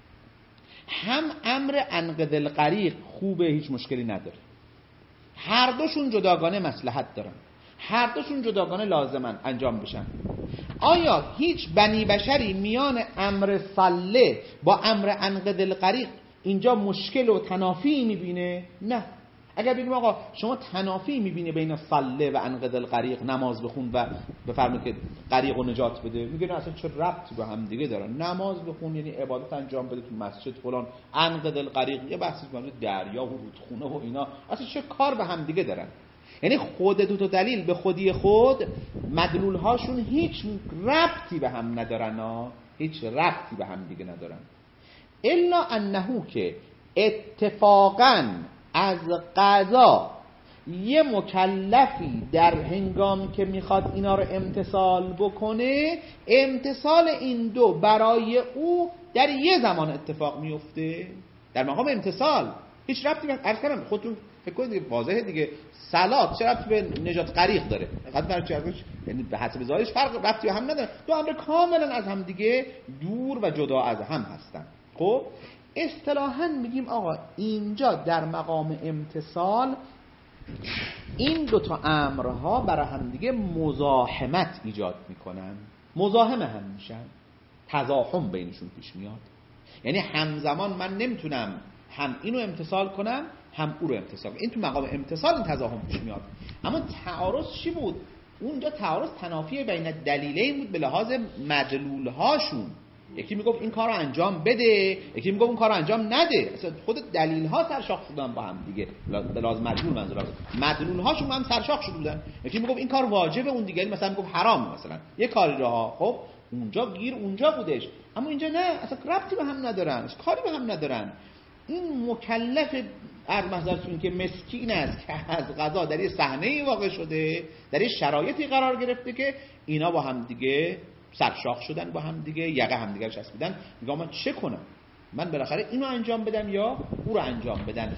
هم امر انقذ الغریق خوبه هیچ مشکلی نداره، هر دوشون جداگانه مصلحت دارن، هر دوشون جداگانه لازمن انجام بشن. آیا هیچ بنی بشری میان امر صله با امر انقذ الغریق اینجا مشکل و تنافی میبینه؟ نه. اگر بگیم آقا شما تنافی میبینی بین صله و انقذ الغریق، نماز بخون و بفرمایید که غریق رو نجات بده، میگه نه اصلا چه ربطی به هم دیگه دارن، نماز بخون یعنی عبادت انجام بده تو مسجد فلان، انقذ الغریق یه بحثی که دریا و رودخونه و اینا اصلا چه کار به هم دیگه دارن. یعنی خود دو تا دلیل به خودی خود مدلول هاشون هیچ ربطی به هم ندارن، هیچ ربطی به هم دیگه ندارن، الا انه که اتفاقاً از قضا یه مکلفی در هنگام که میخواد اینا رو امتثال بکنه، امتثال این دو برای او در یه زمان اتفاق میفته، در مقام امتثال. هیچ ربطی به عرض کردم خودتون فکر کنید دیگه، واضحه دیگه، صلات چه ربطی به نجات غریق داره؟ یعنی به حسب ظاهرش فرق ربطی به هم نداره، دو امر کاملا از هم دیگه دور و جدا از هم هستن. خب اصطلاحاً میگیم آقا اینجا در مقام امتثال این دوتا امرها برای هم دیگه مزاحمت ایجاد میکنن، مزاحم هم میشن، تزاحم بینشون پیش میاد. یعنی همزمان من نمیتونم هم اینو امتثال کنم هم او رو امتثال کنم، این تو مقام امتثال این تزاحم پیش میاد. اما تعارض چی بود؟ اونجا تعارض تنافی بین دلیلین بود به لحاظ مدلول هاشون. یکی میگفت این کار رو انجام بده، یکی میگفت اون کار رو انجام نده. اصلا خود دلیل ها سرشاخ شدن با هم دیگه، به لحاظ مدلول منظورم، مدلول هاشون هم سرشاخ شده بودن. یکی میگفت این کار واجبه، اون دیگری مثلا میگفت حرام، مثلا یه کاری راه. خب اونجا گیر اونجا بودش، اما اینجا نه، اصلا ربطی به هم ندارن، کاری به هم ندارن. این مکلف از محضرتون که مسکین است که از قضا در یه صحنه‌ای واقع شده، در یه شرایطی قرار گرفته که اینا با هم دیگه سرشاخ شدن، با هم دیگه یقه هم دیگه رو چسبیدن، میگم من چه کنم؟ من بالاخره اینو انجام بدم یا او رو انجام بدم؟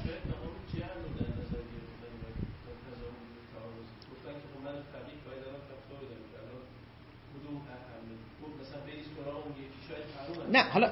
نه حالا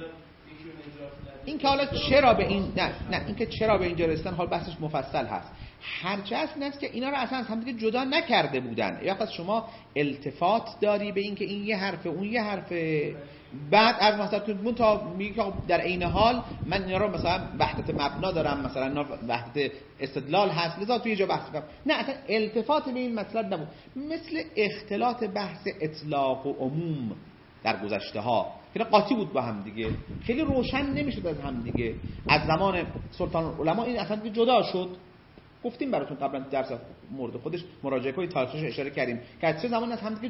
این که حالا چرا به این نه این که چرا به اینجا رسیدن حال بحثش مفصل هست. هرچه هست این است که اینا رو اصلا از همدیگه جدا نکرده بودن. یا پس شما التفات داری به این که این یه حرفه اون یه حرفه، بعد از مثلا تو تا میگه که در عین حال من اینا رو مثلا وحدت مبنا دارم، مثلا وحدت استدلال هست، لذا توی یه جا بحث کنم. نه اصلا التفات به این مطلب نبود. مثل اختلاط بحث اطلاق و عموم در گذشته ها که قاطی بود با هم دیگه، خیلی روشن نمیشد از هم دیگه. از زمان سلطان العلماء این اصلا جدا شد. گفتیم براتون قبلا درس مورد خودش مراجعه کنید، تاریخش اشاره کردیم که از چه زمان از هم دیگه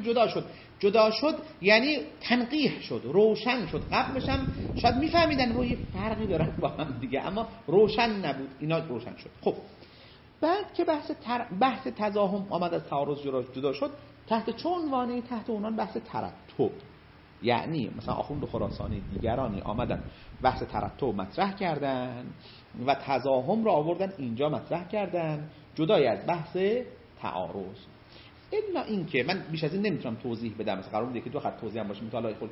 جدا شد یعنی تنقیح شد، روشن شد. قبلش هم شاید میفهمیدن روی فرقی دارن با هم دیگه اما روشن نبود، اینا روشن شد. خب بعد که بحث تزاحم آمد از تعارض جدا شد، تحت چه عنوانی؟ تحت عنوان بحث ترتب. یعنی مثلا آخوند خراسانی دیگرانی آمدن بحث ترتب مطرح کردن و تزاحم را آوردن اینجا مطرح کردن جدای از بحث تعارض. الا اینکه من بیش از این نمیتونم توضیح بدم، مثلا قرار بود یکی دو خط توضیح هم باشه، مطالعه خودت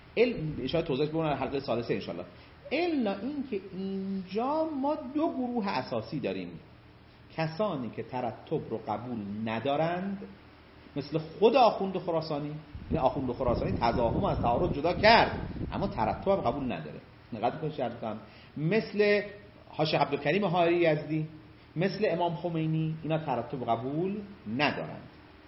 ان شاء الله توضیح بگم حلقه ثالثه ان شاء الله. الا اینکه اینجا ما دو گروه اساسی داریم، کسانی که ترتب رو قبول ندارند مثل خود آخوند خراسانی. این آخوند خراسانی تزاحم از تعارض جدا کرد اما ترتب هم قبول نداره. نقد کنید شرط کنم. مثل حاج عبدالکریم حائری یزدی، مثل امام خمینی، اینا ترتب قبول ندارند.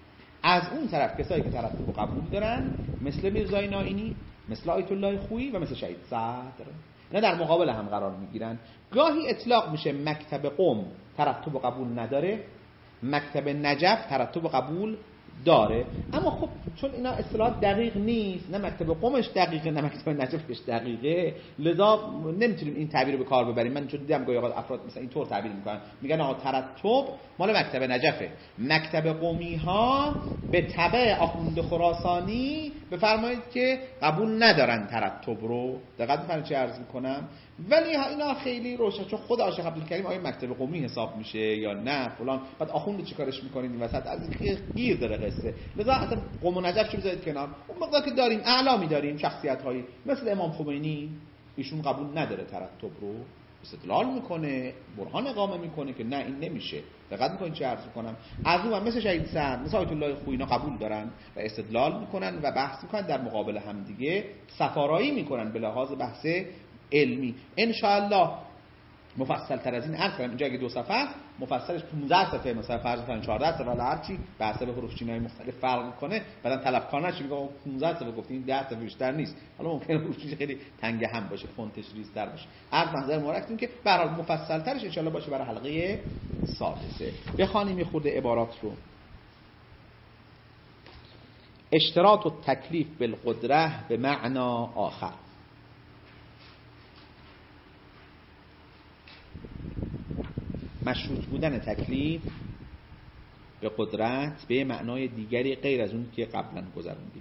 از اون طرف کسایی که ترتب قبول دارن مثل میرزای نائینی، مثل آیت الله خویی و مثل شهید صدر، اینا در مقابل هم قرار میگیرن. گاهی اطلاق میشه مکتب قم ترتب قبول نداره، مکتب نجف ترتب قبول داره. اما خب چون اینا اصطلاحات دقیق نیست، نه مکتب قمش دقیقه نه مکتب نجفش دقیقه، لذا نمیتونیم این تعبیر رو به کار ببریم. من چون دیدم گاهی اوقات افراد مثلا اینطور تعبیر میکنن، میگن آقا ترتب مال مکتب نجفه، مکتب قمی ها به تبع آخوند خراسانی بفرمایید که قبول ندارن ترتب رو. دقت فرمایید چه عرض میکنم. ولی اینا خیلی روشن، چون خود عاشق عبدالکریم آیا مکتب قمی حساب میشه یا نه فلان، بعد آخوند چیکارش میکنید این وسط، از این گیر داره قصه. لذا اصلا قم و نجف چه بذارید کنار، اون مقدار که داریم اعلامی داریم، شخصیت هایی مثل امام خمینی ایشون قبول نداره ترتب رو، استدلال میکنه، برهان اقامه میکنه که نه این نمیشه. دقت میکنید چه عرض میکنم. از اون مثل شهید صدر، مثل آیت الله خویی، اینا قبول دارن و استدلال میکنن و بحث میکنن، در مقابل هم دیگه سفارایی میکنن به لحاظ بحث علمی. ان شاء الله مفصل تر از این عرض کنم. اینجا اگه 2 صفحه است، مفصلش 15 صفحه مثلا فرض کنید 14 صفحه، ولی هر چی به حسب حروف چینی مختلف فرق میکنه. بعدن طلبکار نشه میگه 15 صفحه گفتین 10 صفحه بیشتر نیست. حالا ممکنه حروف چینی خیلی تنگ هم باشه، فونتش ریزتر باشه. عرض نظر مرکتون که به هر حال مفصل ترش ان شاء الله باشه برای حلقه سادسه. بخوانیم خورده عبارات رو. اشتراط التکلیف بالقدره به معنا آخر. مشروط بودن تکلیف به قدرت به معنای دیگری غیر از اون که قبلا گذروندیم.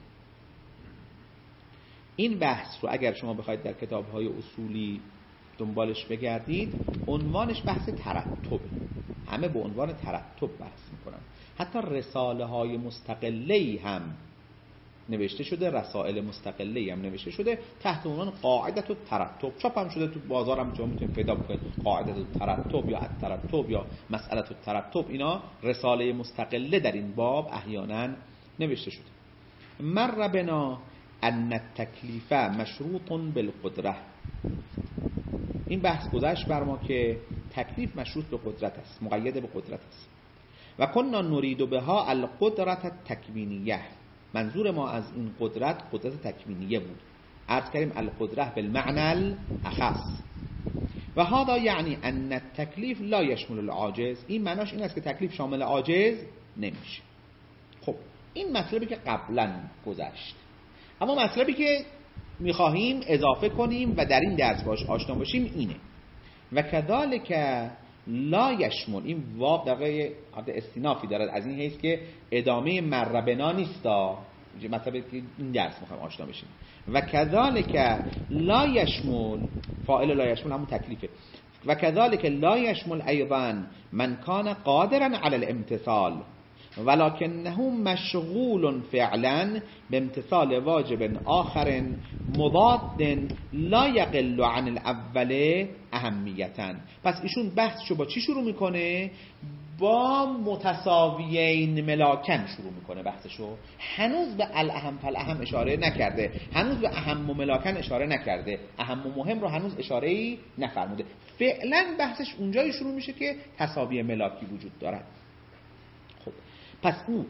این بحث رو اگر شما بخواید در کتاب‌های اصولی دنبالش بگردید، عنوانش بحث ترتب. همه به عنوان ترتب بحث میکنن. حتی رساله‌های مستقله‌ای هم نوشته شده، رسائل مستقله‌ای هم نوشته شده تحت عنوان قاعده الترتب. چاپ هم شده تو بازار، هم شما میتونید پیدا بکنید. قاعده الترتب یا الترتب یا مسئله الترتب، اینا رساله مستقله در این باب احیانا نوشته شده. مر بنا ان التکلیف مشروط بالقدره. این بحث گذشت بر ما که تکلیف مشروط به قدرت است، مقید به قدرت است. و کنا نرید بها القدرت التکوینیه. منظور ما از این قدرت تکوینیه بود. عرض کردیم القدره بالمعنى الاخص. و هذا یعنی ان التکلیف لا یشمل العاجز. این معناش این است که تکلیف شامل عاجز نمیشه. خب این مطلبی که قبلا گذشت، اما مطلبی که میخواهیم اضافه کنیم و در این درس باش آشنا باشیم اینه. و کذالک لا یشمل، این واو دقیقه استینافی دارد از این حیث که ادامه مربنا نیستا، مطلبی که این درس میخوایم آشنا بشیم. و کذالک لا یشمل، فاعل لا یشمل همون تکلیفه. و کذالک لا یشمل ایضا من کان قادرا علی الامتثال. ولکنه مشغول فعلا بامتثال واجب آخر مضاد لا یقل عن الاول اهمیتا. پس ایشون بحثشو با چی شروع میکنه؟ با متساویین ملاکن شروع میکنه بحثشو. هنوز به الاهم فالاهم اشاره نکرده، هنوز به اهم و ملاکن اشاره نکرده، اهم و مهم رو هنوز اشاره‌ای نفرموده. فعلا بحثش اونجایی شروع میشه که تساوی ملاکی وجود دارد. خب پس اون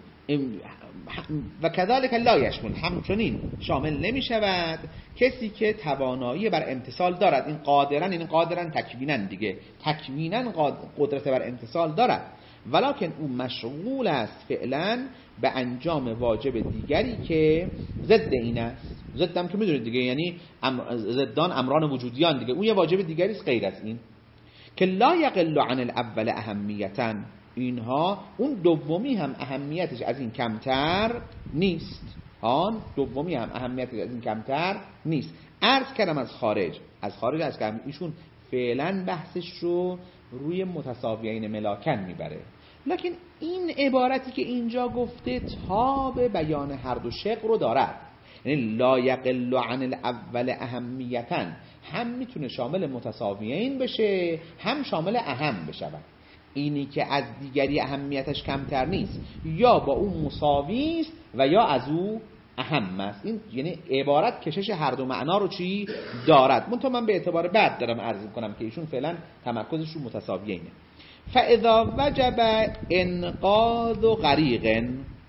و کذالک لا یشمل، همچنین شامل نمی شود کسی که توانایی بر امتثال دارد. این قادرن، این قادرن تکوینن دیگه، تکوینن قدرت بر امتثال دارد، ولکن اون مشغول است فعلا به انجام واجب دیگری که ضد این است. ضدم که میدونید دیگه، یعنی ضدان امران وجودیان دیگه، اون یه واجب دیگری است غیر از این که لا یقل عن الاول اهمیتا. اینها اون دومی هم اهمیتش از این کمتر نیست. دومی هم اهمیتش از این کمتر نیست. عرض کردم از خارج از کردم ایشون فعلا بحثش رو روی متساویین ملاکن میبره، لکن این عبارتی که اینجا گفته تاب بیان هر دو شق رو دارد. یعنی لا یقل عن الاول اهمیتا هم میتونه شامل متساویین بشه، هم شامل اهم بشه. اینی که از دیگری اهمیتش کمتر نیست، یا با اون مساوی است و یا از او اهم است. این یعنی عبارت کشش هر دو معنا رو چی دارد. من به اعتبار بعد دارم عرض می‌کنم که ایشون فعلا تمرکزش رو متساویینه. فاذا وجب انقاذ غریق،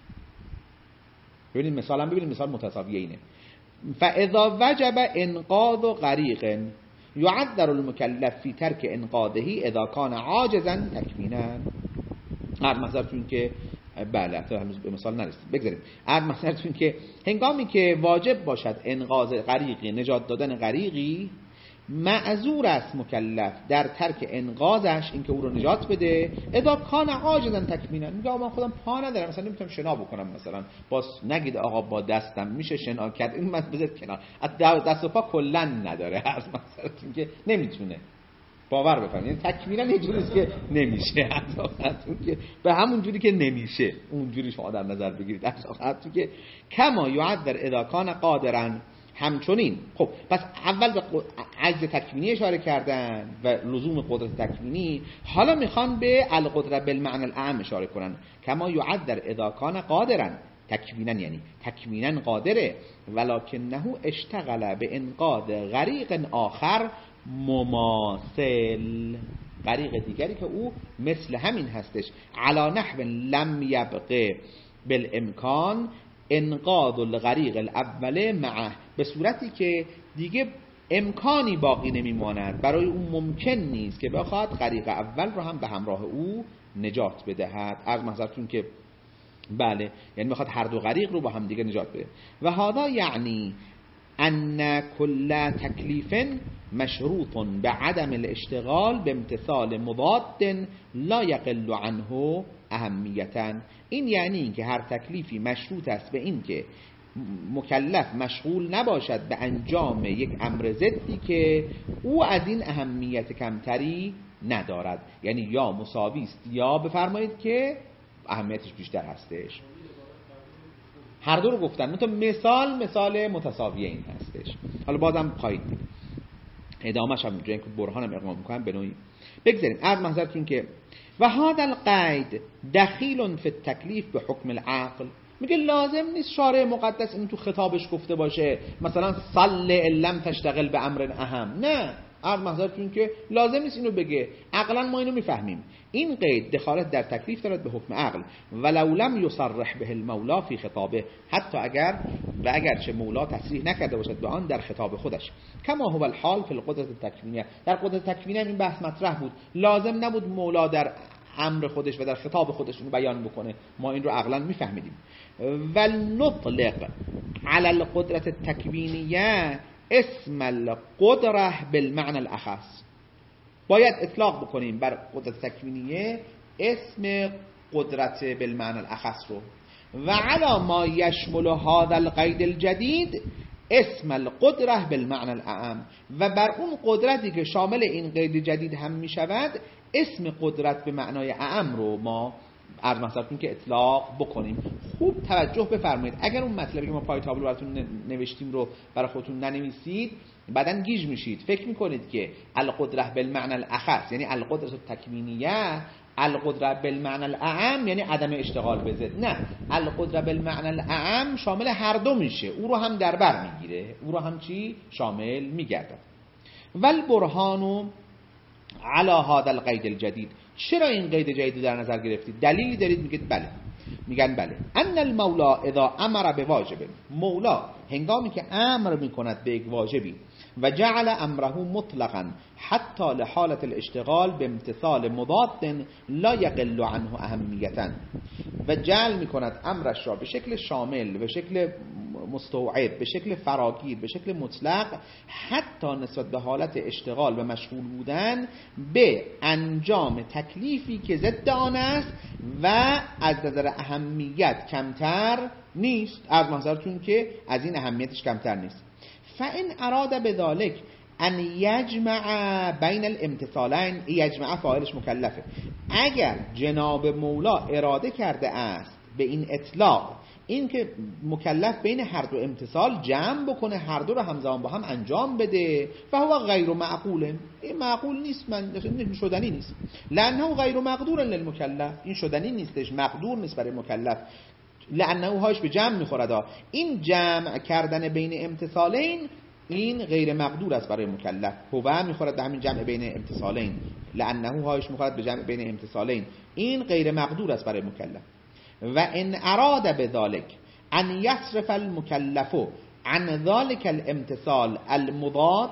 ببینید مثال متساویینه. فاذا وجب انقاذ غریق یعذر المکلف فی ترک انقاذه اذا کان عاجزا تکوینا. مثلا که بله هنوز به مثال نرسید، بگذاریم. مثلا که هنگامی که واجب باشد انقاذ غریقی، نجات دادن غریقی، معذور است مکلف در ترک انقاذش، اینکه او رو نجات بده، اذا کان عاجزا تکوینا. میگه من خودم پا ندارم، مثلا نمیتونم شنا بکنم، مثلا باز نگید آقا با دستم میشه شنا کرد، این من بذارید کنار، دست و پا کلا نداره، از مثلا که نمیتونه. باور بفرمایید، یعنی تکوینا یه جوری است که نمیشه، حتی که به همون جوری که نمیشه اونجوری شما در نظر بگیرید، حتی که کما یعذر اذا کان قادرا، همچنین. خب پس اول به عجز تکوینی اشاره کردن و لزوم قدرت تکوینی، حالا میخوان به القدرت بالمعنى الاعم اشاره کنن. کما یعذر اذا کان قادرا تکوینا، یعنی تکوینا قادره، ولکنه اشتغل به انقاذ غریق آخر مماثل، غریق دیگری که او مثل همین هستش، علی نحو لم یبقى بالامکان انقاذ الغریق الاول معه، به صورتی که دیگه امکانی باقی نمیماند، برای اون ممکن نیست که بخواد غریق اول رو هم به همراه او نجات بدهد. از منظرتون که بله، یعنی میخواد هر دو غریق رو با هم دیگه نجات بده. و هذا یعنی ان کل تکلیف مشروط بعدم الاشتغال بامتثال مضاد لا یقل عنه اهمیتا. این یعنی که هر تکلیفی مشروط است به این که مکلف مشغول نباشد به انجام یک امر ضدی که او از این اهمیت کمتری ندارد، یعنی یا مساوی است یا بفرمایید که اهمیتش بیشتر هستش. هر دو رو گفتن، مثال متساویین هستش. حالا بازم خواهید دید ادامه‌اش هم جایی که برهانم اقامه می‌کنم به نوعی بگذاریم. از منظرتون که و هذا القید دخیل فی التکلیف به حکم العقل، میگه لازم نیست شارع مقدس این تو خطابش گفته باشه مثلا صل لم تشتغل به امر اهم، نه، از منظرتون که لازم نیست اینو بگه، عقلا ما اینو میفهمیم. این قید دخالت در تکلیف دارد به حکم عقل، ولو لم یصرح به المولا فی خطابه، حتی اگرچه مولا تصریح نکرده باشد به آن در خطاب خودش. کما هو الحال فی القدرت التکوینیه، در قدرت تکوینیه این بحث مطرح بود، لازم نبود مولا در امر خودش و در خطاب خودش رو بیان بکنه، ما این رو عقلا میفهمیدیم. ولنطلق علی القدرت التکوینیه اسم القدره بالمعنى الاخص، باید اطلاق بکنیم بر قدرت تکوینیه اسم قدرت بالمعنى الاخص رو، و علی ما یشمل هذا القید الجدید اسم القدره بالمعنى الاعم، و بر اون قدرتی که شامل این قید جدید هم می شود اسم قدرت به معنای اعم رو ما عرض مثلا که اطلاق بکنیم. خوب توجه بفرمایید، اگر اون مطلبی که ما پای تابلو براتون نوشتیم رو برای خودتون ننویسید بعدن گیج میشید، فکر میکنید که القدره بالمعنى الاخص یعنی القدره التکوینیه، القدره بالمعنى الاعم یعنی عدم اشتغال به ضد. نه، القدره بالمعنى الاعم شامل هر دو میشه، او رو هم در بر میگیره، او رو هم چی شامل میگردد. والبرهان علی هذا القید الجدید. چرا این قید جدید در نظر گرفتید؟ دلیلی دارید؟ میگید بله. میگن بله. ان المولا اذا امر بواجب، مولا هنگامی که امر میکند به یک واجبی و جعل امره مطلقا حتی لحالت الاشتغال بامتثال مضاد لا یقل عنه اهمیتا، و جعل میکند امرش را به شکل شامل، به شکل مستوعب، به شکل فراگیر، به شکل مطلق، حتی نسبت به حالت اشتغال و مشغول بودن به انجام تکلیفی که ضد آن است و از نظر اهمیت کمتر نیست. از منظرتون که از این اهمیتش کمتر نیست. فإن اراد بذلك ان یجمع بین الامتثالین، یجمع فاعلش مکلفه، اگر جناب مولا اراده کرده است به این اطلاق، این که مکلف بین هر دو امتثال جمع بکنه، هر دو رو همزمان با هم انجام بده، فهو غیر معقول، این معقول نیست، من شدنی نیست. لانه غیر مقدور للمکلف، این شدنی نیستش، مقدور نیست برای مکلف. لانه هاش به جمع میخورد، این جمع کردن بین امتثالین این غیر مقدور است برای مکلف. هو میخورد به همین جمع بین امتثالین، لانه هاش میخورد به جمع بین امتثالین، این غیر مقدور است برای مکلف. و ان اراد بذلك ان يصرف المكلف عن ذلك الامتثال المضاد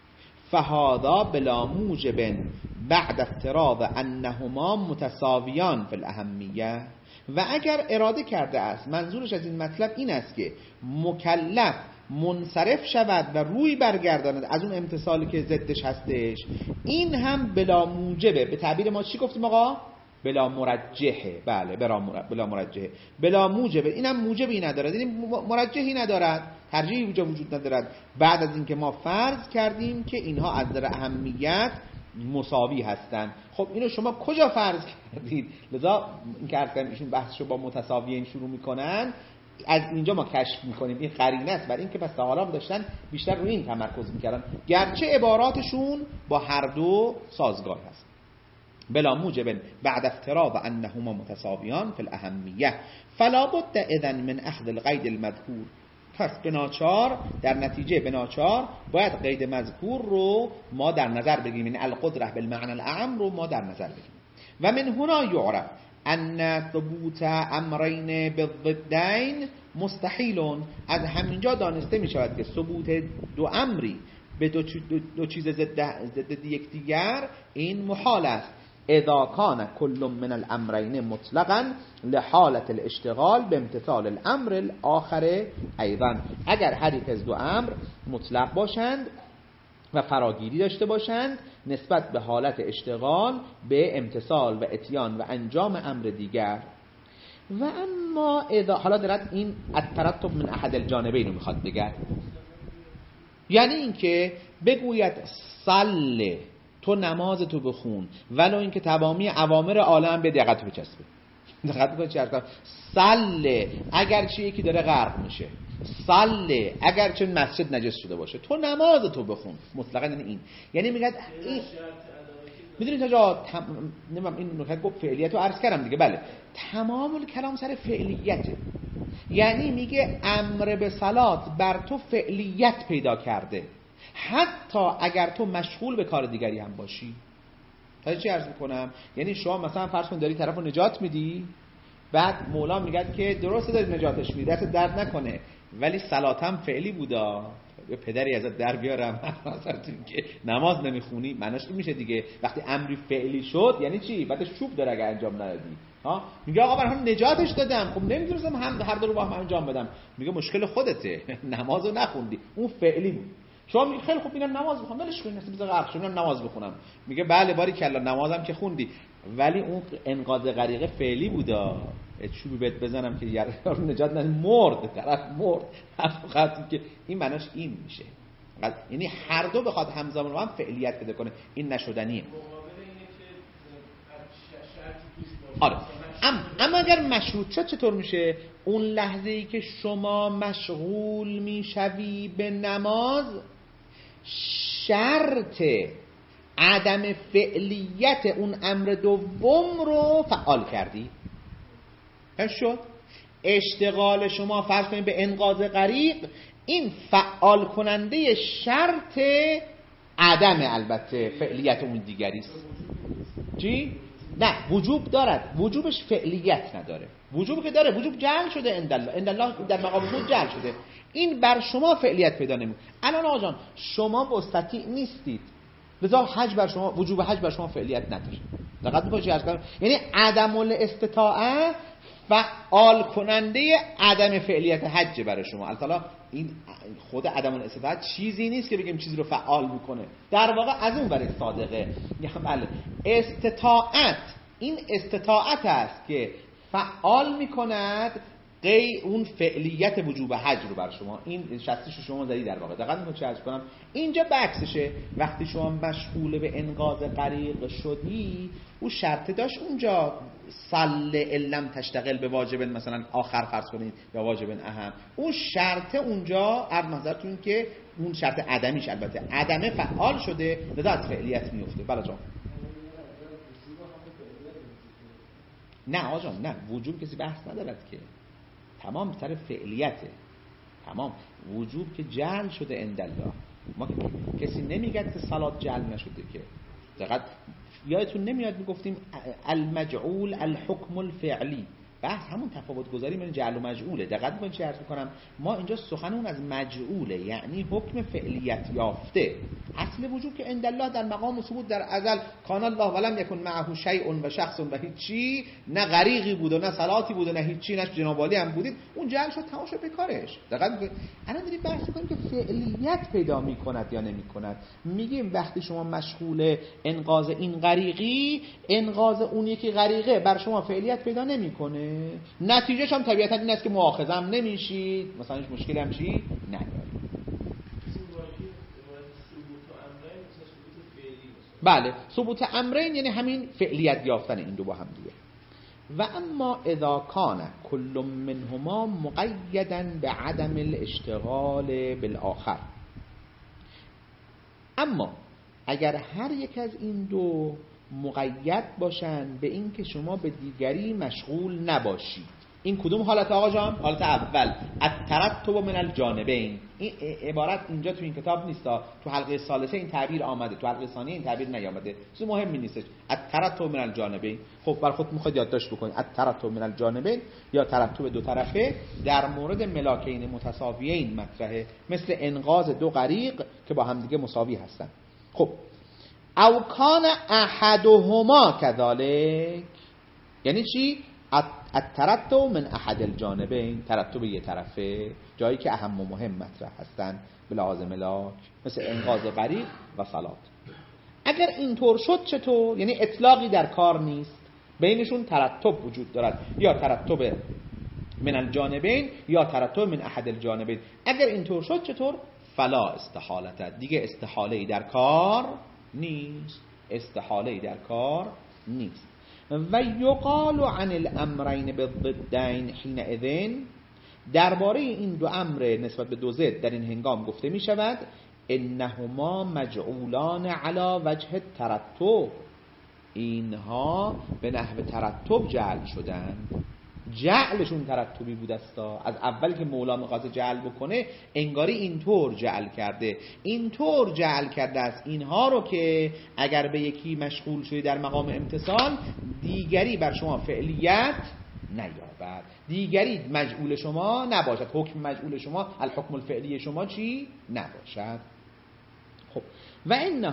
فهذا بلا موجب بعد افتراض انهما متساویان فی الاهمیه. و اگر اراده کرده است، منظورش از این مطلب این است که مکلف منصرف شود و روی برگرداند از اون امتثالی که ضدش هستش، این هم بلا موجبه. به تعبیر ما چی گفتیم آقا؟ بلا مرجحه. بله، بلا مرجحه، بلا موجبه. اینم موجبی ندارد، یعنی مرجحی ندارد، ترجیحی وجود ندارد، بعد از اینکه ما فرض کردیم که اینها از نظر اهمیت مساوی هستند. خب اینو شما کجا فرض کردید؟ لذا این که عرض کردیم ایشون بحثشو با متساویین شروع میکنن، از اینجا ما کشف میکنیم این قرینه است برای اینکه پس تا حالا داشتن بیشتر روی این تمرکز میکردن، گرچه عباراتشون با هر دو سازگار هست. بلا موجب بعد افتراض انهما متساویان فی الاهمیه فلا بد اذن من اخذ القید المذکور. پس بناچار در نتیجه بناچار باید قید مذکور رو ما در نظر بگیریم، یعنی القدره بالمعنى الاعم رو ما در نظر بگیریم. و من هنا یعرف ان ثبوت امرین بالضدین مستحیل. از همینجا دانسته می شود که ثبوت دو امری به دو چیز ضد یکدیگر این محال است. اذا کان کل من الامرین مطلقا لحالت الاشتغال بامتثال الامر الاخر ایضا. اگر هر یک از دو امر مطلق باشند و فراگیری داشته باشند نسبت به حالت اشتغال به امتثال و اتیان و انجام امر دیگر. و اما اذا، حالا دارد این الترتب من احد الجانبین رو میخواد بگه، یعنی اینکه بگوید صله، تو نماز تو بخون، ولو اینکه تمامی اوامر عالم به دقت بچسبه. دقت بکنید چه حرف. صله اگر چه یکی داره غرق میشه، صله اگر چه مسجد نجس شده باشه، تو نماز تو بخون. مطلقاً این یعنی میگه این میدونید تا جا نمیدونم این نکته گفت فعلیت رو عرض کردم دیگه. بله، تمام کلام سر فعلیته، یعنی میگه امر به صلات بر تو فعلیت پیدا کرده حتی اگر تو مشغول به کار دیگری هم باشی. تا چی عرض میکنم؟ یعنی شما مثلا فرض کن داری طرفو نجات میدی، بعد مولا میگه که درسته داری نجاتش میدی، دست درد نکنه، ولی صلاتم فعلی بودا، یه پدری ازت در بیارم مثلا که نماز نمیخونی. معناش میشه دیگه وقتی امری فعلی شد یعنی چی؟ بعدش چوب داره اگه انجام ندادی. میگه آقا برام نجاتش دادم، خب نمیتونستم هر دو رو با هم انجام بدم. میگه مشکل خودته، نمازو نخوندی، اون فعلی بود. شما میگه خیلی خوب میرم نماز بخونم، ولش کن نسبت غرق شدم نماز بخونم. میگه بله باری کلا نمازم که خوندی، ولی اون انقاذ غریقه فعلی بودا، چوبی بهت بزنم که یارو نجات نده، مرد، طرف مرد. فقط که این معناش این میشه، یعنی هر دو بخواد همزمان با هم فعلیت بده کنه، این نشدنیه. آره اما اگر مشروط شد چطور میشه؟ اون لحظه ای که شما مشغول میشوی به نماز، شرط عدم فعلیت اون امر دوم رو فعال کردی. شد اشتغال شما فرض کنید به انقاذ غریق، این فعال کننده شرط عدم البته فعلیت اون دیگری است. چی؟ نه، وجوب دارد، وجوبش فعلیت نداره. وجوب که داره، وجوب جعل شده اندالله در مقام وجود جعل شده، این بر شما فعلیت پیدا نمیکنه. الان آقا جان شما مستطیع نیستید، لذا حج بر شما، وجوب حج بر شما فعلیت نداره. دقت می‌کنید عرض کردم، یعنی عدم الاستطاعه فعال کننده عدم فعلیت حج برای شما. البته این خود عدم الاستطاعت چیزی نیست که بگیم چیزی رو فعال میکنه، در واقع از اون برای صادقه. بله، استطاعت، این استطاعت است که فعال میکند اون فعلیت وجوب حج رو بر شما. این شستیشو شما زدی در واقع. دقیقاً میخوام چه عرض کنم، اینجا بکسشه. وقتی شما مشغول به انقاذ غریق شدی، اون شرط داشت اونجا صل علم تشتغل به واجب مثلا آخر فرض کنید یا واجب اهم، اون شرط اونجا عرض نظرتون که اون شرط عدمیش البته عدمه فعال شده، لذا از فعلیت میفته. بله جان. نه آقا جان، نه، وجوب کسی بحث ندارد که، تمام سر فعلیته، تمام وجوب که جعل شده اندالله. ما کسی نمیگه که صلات جعل نشده که. دقیقاً یادتون نمیاد میگفتیم المجعول الحکم الفعلی، بحث همون تفاوت گذاری بین جعل و مجعوله. دقت می‌کنید چی عرض می‌کنم؟ ما اینجا سخنمون از مجعوله، یعنی حکم فعلیت یافته. اصل وجود که اندالله در مقام ثبوت در ازل کان الله ولم یکن معه شیء و شخص و هیچی، نه غریقی بود و نه صلاتی بود و نه هیچی، نه جناب عالی هم بودید، اون جعل شد تمام شد به کارش. دقت می‌کنید الان داریم بحث می‌کنیم که فعلیت پیدا می‌کند یا نمی‌کند. میگیم وقتی شما مشغول انقاذ این غریقی، انقاذ اون یکی غریقه بر شما فعلیت پیدا نمی‌کنه، نتیجهش هم طبیعتا این است که مؤاخذم نمیشید، مثلا هیچ مشکلی هم چی ندارید. بله، ثبوت امرین یعنی همین فعلیت یافتن این دو با هم دیگه. و اما اذا کان کل منهما مقیدا به عدم الاشتغال بالآخر، اما اگر هر یک از این دو مقید باشن به این که شما به دیگری مشغول نباشید، این کدوم حالت آقا جان؟ حالت اول، الترتب من الجانبین. این عبارت اینجا تو این کتاب نیست، تو حلقه ثالثه این تعبیر آمده، تو حلقه ثانیه این تعبیر نیامده، چیز مهمی نیستش. الترتب من الجانبین، خب بر خود میخواد یادداشت بکنید الترتب من الجانبین یا ترتب دو طرفه در مورد ملاکین متساویین مطرحه، مثل انقاذ دو غریق که با هم دیگه مساوی هستن. خب او کان احدهما کذالک، یعنی چی؟ الترتب من احد الجانبین، ترتب یه طرفه، جایی که اهم و مهم مطرح هستن به لحاظ ملاک، مثل انقاذ غریق و صلات. اگر اینطور شد چطور؟ یعنی اطلاقی در کار نیست، بینشون ترتب وجود دارد، یا ترتب من الجانبین یا ترتب من احد الجانبین. اگر اینطور شد چطور؟ فلا استحالت، دیگه استحاله‌ای در کار نیست، استحاله‌ای در کار نیست. و یقال عن الامرین بالضدین حینئذ، درباره این دو امر نسبت به دو ضد در این هنگام گفته می شود انهما مجعولان علی وجه الترتب، اینها به نحو ترتب جعل شدند، جعلشون ترتبی بود است. از اول که مولا می‌خواد جعل بکنه انگاری اینطور جعل کرده، اینطور جعل کرده است اینها رو که اگر به یکی مشغول شدی در مقام امتثال، دیگری بر شما فعلیت نیابد، دیگری مجعول شما نباشد، حکم مجعول شما الحکم الفعلی شما چی نباشد. خب و ان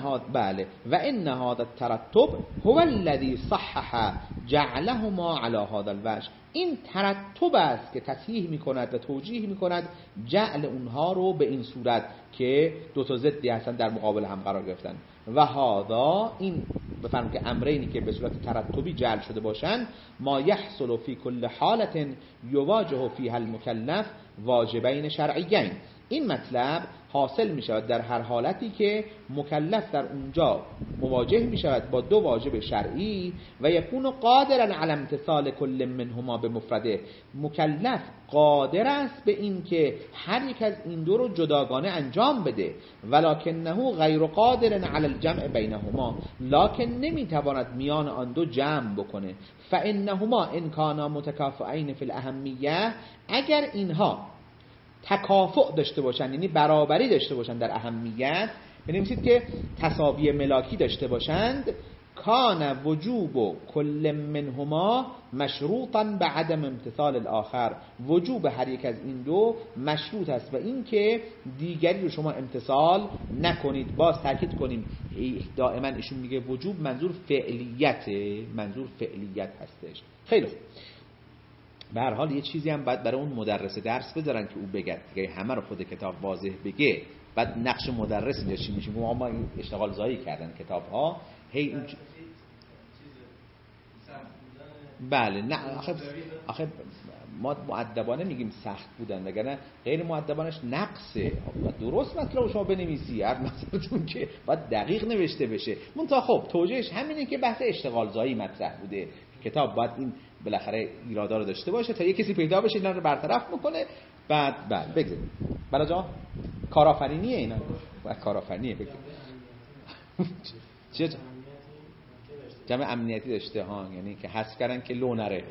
هذا الترتب هو الذي صحح جعلهما على هذا الوجه، این ترتب است که تصحیح میکند و توجیه میکند جعل اونها رو به این صورت که دو تا ضدی هستن در مقابل هم قرار گرفتن. و هذا، این بفرمایید که امرینی که به صورت ترتبی جعل شده باشند، ما یحصل فی کل حالت یواجه فیها المکلف واجبین شرعیین، این مطلب حاصل می شود در هر حالتی که مکلف در اونجا مواجه می شود با دو واجب شرعی و یکون قادرا علی امتثال کل منهما به مفرده. مکلف قادر است به این که هر یک از این دو رو جداگانه انجام بده، ولکنه غیر قادر علی الجمع بینهما، لکن نمی تواند میان آن دو جمع بکنه. فانهما ان کانا متکافئین فی الاهمیه، اگر اینها تکافؤ داشته باشن، یعنی برابری داشته باشن در اهمیت، بنویسید که تساوی ملاکی داشته باشند، کان وجوب کل منهما مشروطا به عدم امتثال الاخر، وجوب هر یک از این دو مشروط است به این که دیگری رو شما امتثال نکنید. باز تاکید کنیم دائما ایشون میگه وجوب منظور فعلیته، منظور فعلیت هستش. خیلی خوب. به هر حال یه چیزی هم باید برای اون مدرس درس بذارن که او بگه دیگه، همه رو خود کتاب واضح بگه. بعد نقش مدرس اینجا چی میشه؟ ما این اشتغال زایی کردن کتاب ها هی اون بله نه آخه ما مؤدبانه میگیم سخت بودن، وگرنه غیر مؤدبانش نقصه. درست مطلب شما بنویسی، هر مثلتون که باید دقیق نوشته بشه. منتها خب توجیهش همینه که بحث اشتغال زایی مطرح بوده. کتاب باید این بالاخره ایرادا رو داشته باشه تا یه کسی پیدا بشه اینا رو برطرف میکنه. بعد بله بگذاریم بلا جا کارآفرینیه، اینا باید کارآفرینیه بگذاریم. چیه جمع امنیتی داشته ها، یعنی که حذف کردن که لو نره.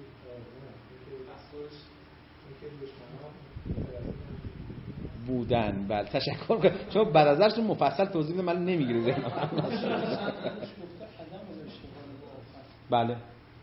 بودن بله تشکر کنم چون بعد ازشون مفصل توضیح من نمیگیره ذهنم. بله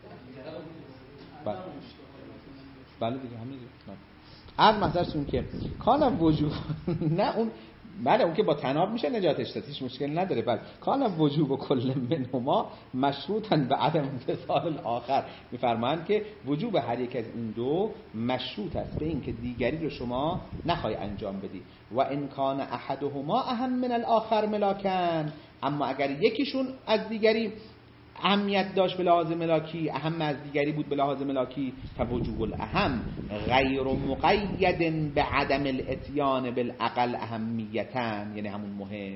بله دیگه همین از مثلا که کان وجوب نه اون بله اون که با تناب میشه نجاتش داد، هیچ مشکل نداره. بله کان وجوب کل منهما مشروطا به عدم امتثال الاخر، میفرمایند که وجوب هر یک از این دو مشروط است به این که دیگری رو شما نخوای انجام بدی. و ان کان احدهما اهم من الاخر ملاکن، اما اگر یکیشون از دیگری اهمیت داشت به لحاظ ملاکی، اهم از دیگری بود به لحاظ ملاکی، فوجوب الاهم غیر مقید به عدم الاتیان بالاقل اهمیتن، یعنی همون مهم.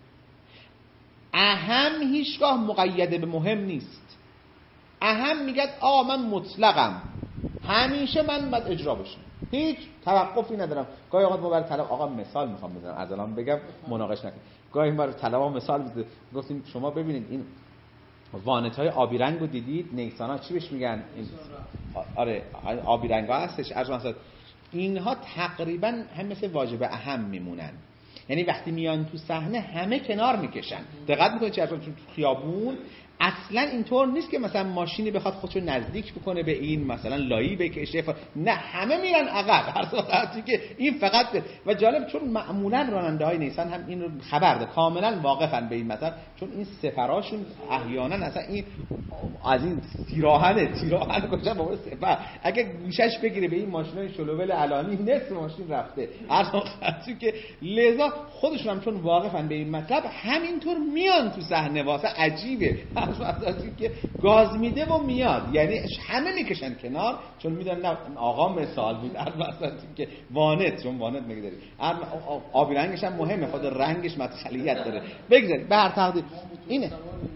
اهم هیچگاه مقید به مهم نیست. اهم میگه آقا من مطلقم، همیشه من باید اجرا بشم، هیچ توقفی ندارم. گاهی اوقات ما برای طلب آقا مثال میخوام بزنم، از الان بگم مناقشه نکنید. گاهی برای طلبا مثال بزنیم، گفتیم شما ببینید این وانت‌های آبی رنگ رو دیدید، نیسانا چی بهش میگن؟ آره آبی رنگ ها هستش. اینها تقریبا هم مثل واجب اهم میمونن، یعنی وقتی میان تو صحنه همه کنار میکشن. دقت میکنید چون تو خیابون اصلا اینطور نیست که مثلا ماشینی بخواد خودشو نزدیک بکنه به این مثلا لایی بکشه، نه همه میرن عقب هر وقتی که این فقط و جالب چون معمولا راننده های نیسان هم این رو خبر ده، کاملا واقفن به این مثلا، چون این سفراشون احیانا اصلا این از این تیراهن کجا با سفر اگه گوشش بگیره به این ماشینای شلوول علانی نصف ماشین رفته هر وقتی که، لذا خودشون هم چون واقفن به این مطلب همینطور میان تو صحنه. واسه عجیبه از که گاز میده و میاد، یعنی همه میکشن کنار چون میدونن آقا مثال بود مثلا که وانت، چون وانت میگذاری آبی رنگش هم مهمه، خود رنگش مدخلیت داره. بگذارید به هر تقدیر اینه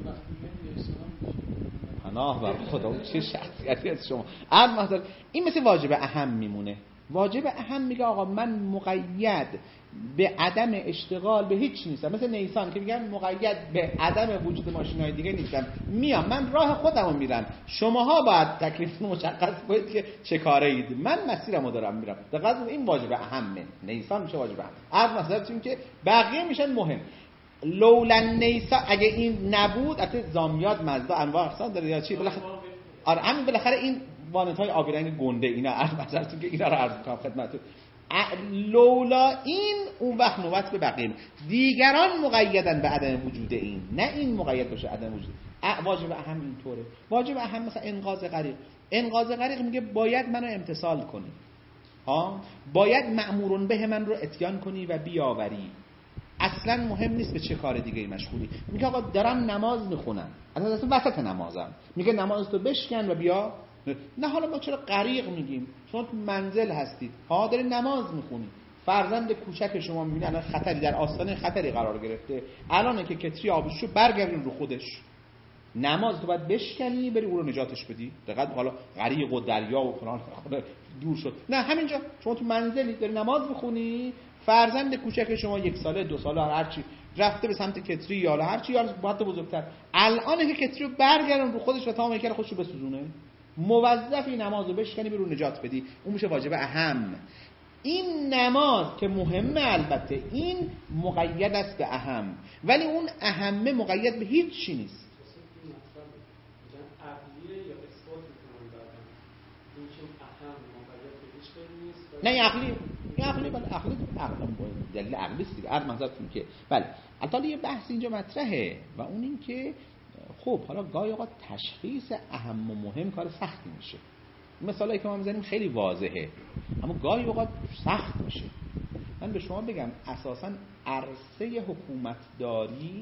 پناه بر خدا چه شخصیتی از شما. مثلا این مثل واجب اهم میمونه. واجب اهم میگه آقا من مقید به عدم اشتغال به هیچ نیستم، مثل نیسان که میگن مقید به عدم وجود ماشین‌های دیگه نیستم، میام من راه خودمو میرم، شماها باید تکلیف مشخص کنید که چه کاره اید، من مسیرمو دارم میرم. دقیقاً این واجب اهمه. نیسان میشه واجب اهم. عرض مثلا چون که بقیه میشن مهم. لولا نیسا اگه این نبود، البته زامیات مزدا انواع اقسام داره یا چی، بالاخره آره همین بالاخره این وانت‌های آبی رنگ گنده اینا عرض مثلا که اینا رو عرض کنم خدمتتون. لولا این اون وقت نوبت به بقیه دیگران مقیدن به عدم وجود این، نه این مقید باشه عدم وجود. واجب اهم اینطوره. واجب اهم مثلا انقاذ غریق میگه باید منو امتثال کنی، باید مأمورون به من رو اتیان کنی و بیاوری. اصلا مهم نیست به چه کار دیگه مشغولی. میگه آقا دارم نماز میخونم، اصلا وسط نمازم، میگه نمازتو بشکن و بیا. نه حالا ما چرا غریق میگیم؟ شما تو منزل هستید، داری نماز میخونی، فرزند کوچک شما می‌بینی الان خطری در آستانه خطری قرار گرفته، الانه که کتری آبشو برگردون رو خودش، نماز تو باید بشکنی بری او رو نجاتش بدی. دقیقاً حالا غریق و دریا و فلان دور شد، نه همینجا شما تو منزلی داری نماز میخونی، فرزند کوچک شما 1 ساله 2 ساله هر چی رفته به سمت کتری یا هر چی، یا حتی بزرگتر، الانه که کتری رو برگردون رو خودش و تمام میکره خودشو بسوزونه، موظفی نمازو بشکنی بری رو نجات بدی، اون میشه واجب اهم. این نماز که مهمه، البته این مقید است به اهم، ولی اون اهمه مقید به هیچ چی نیست. نه این عقلی بله عقلی دلیل عقلی است دیگه. منظورتون که بله البته یه بحث اینجا مطرحه و اون این که خب حالا گاهی اوقات تشخیص اهم و مهم کار سختی میشه. مثالایی که ما میزنیم خیلی واضحه اما گاهی اوقات سخت میشه. من به شما بگم اساساً عرصه حکومتداری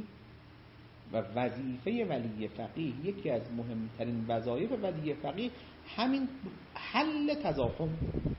و وظیفه ولی فقیه، یکی از مهمترین وظایف ولی فقیه همین حل تضاهم.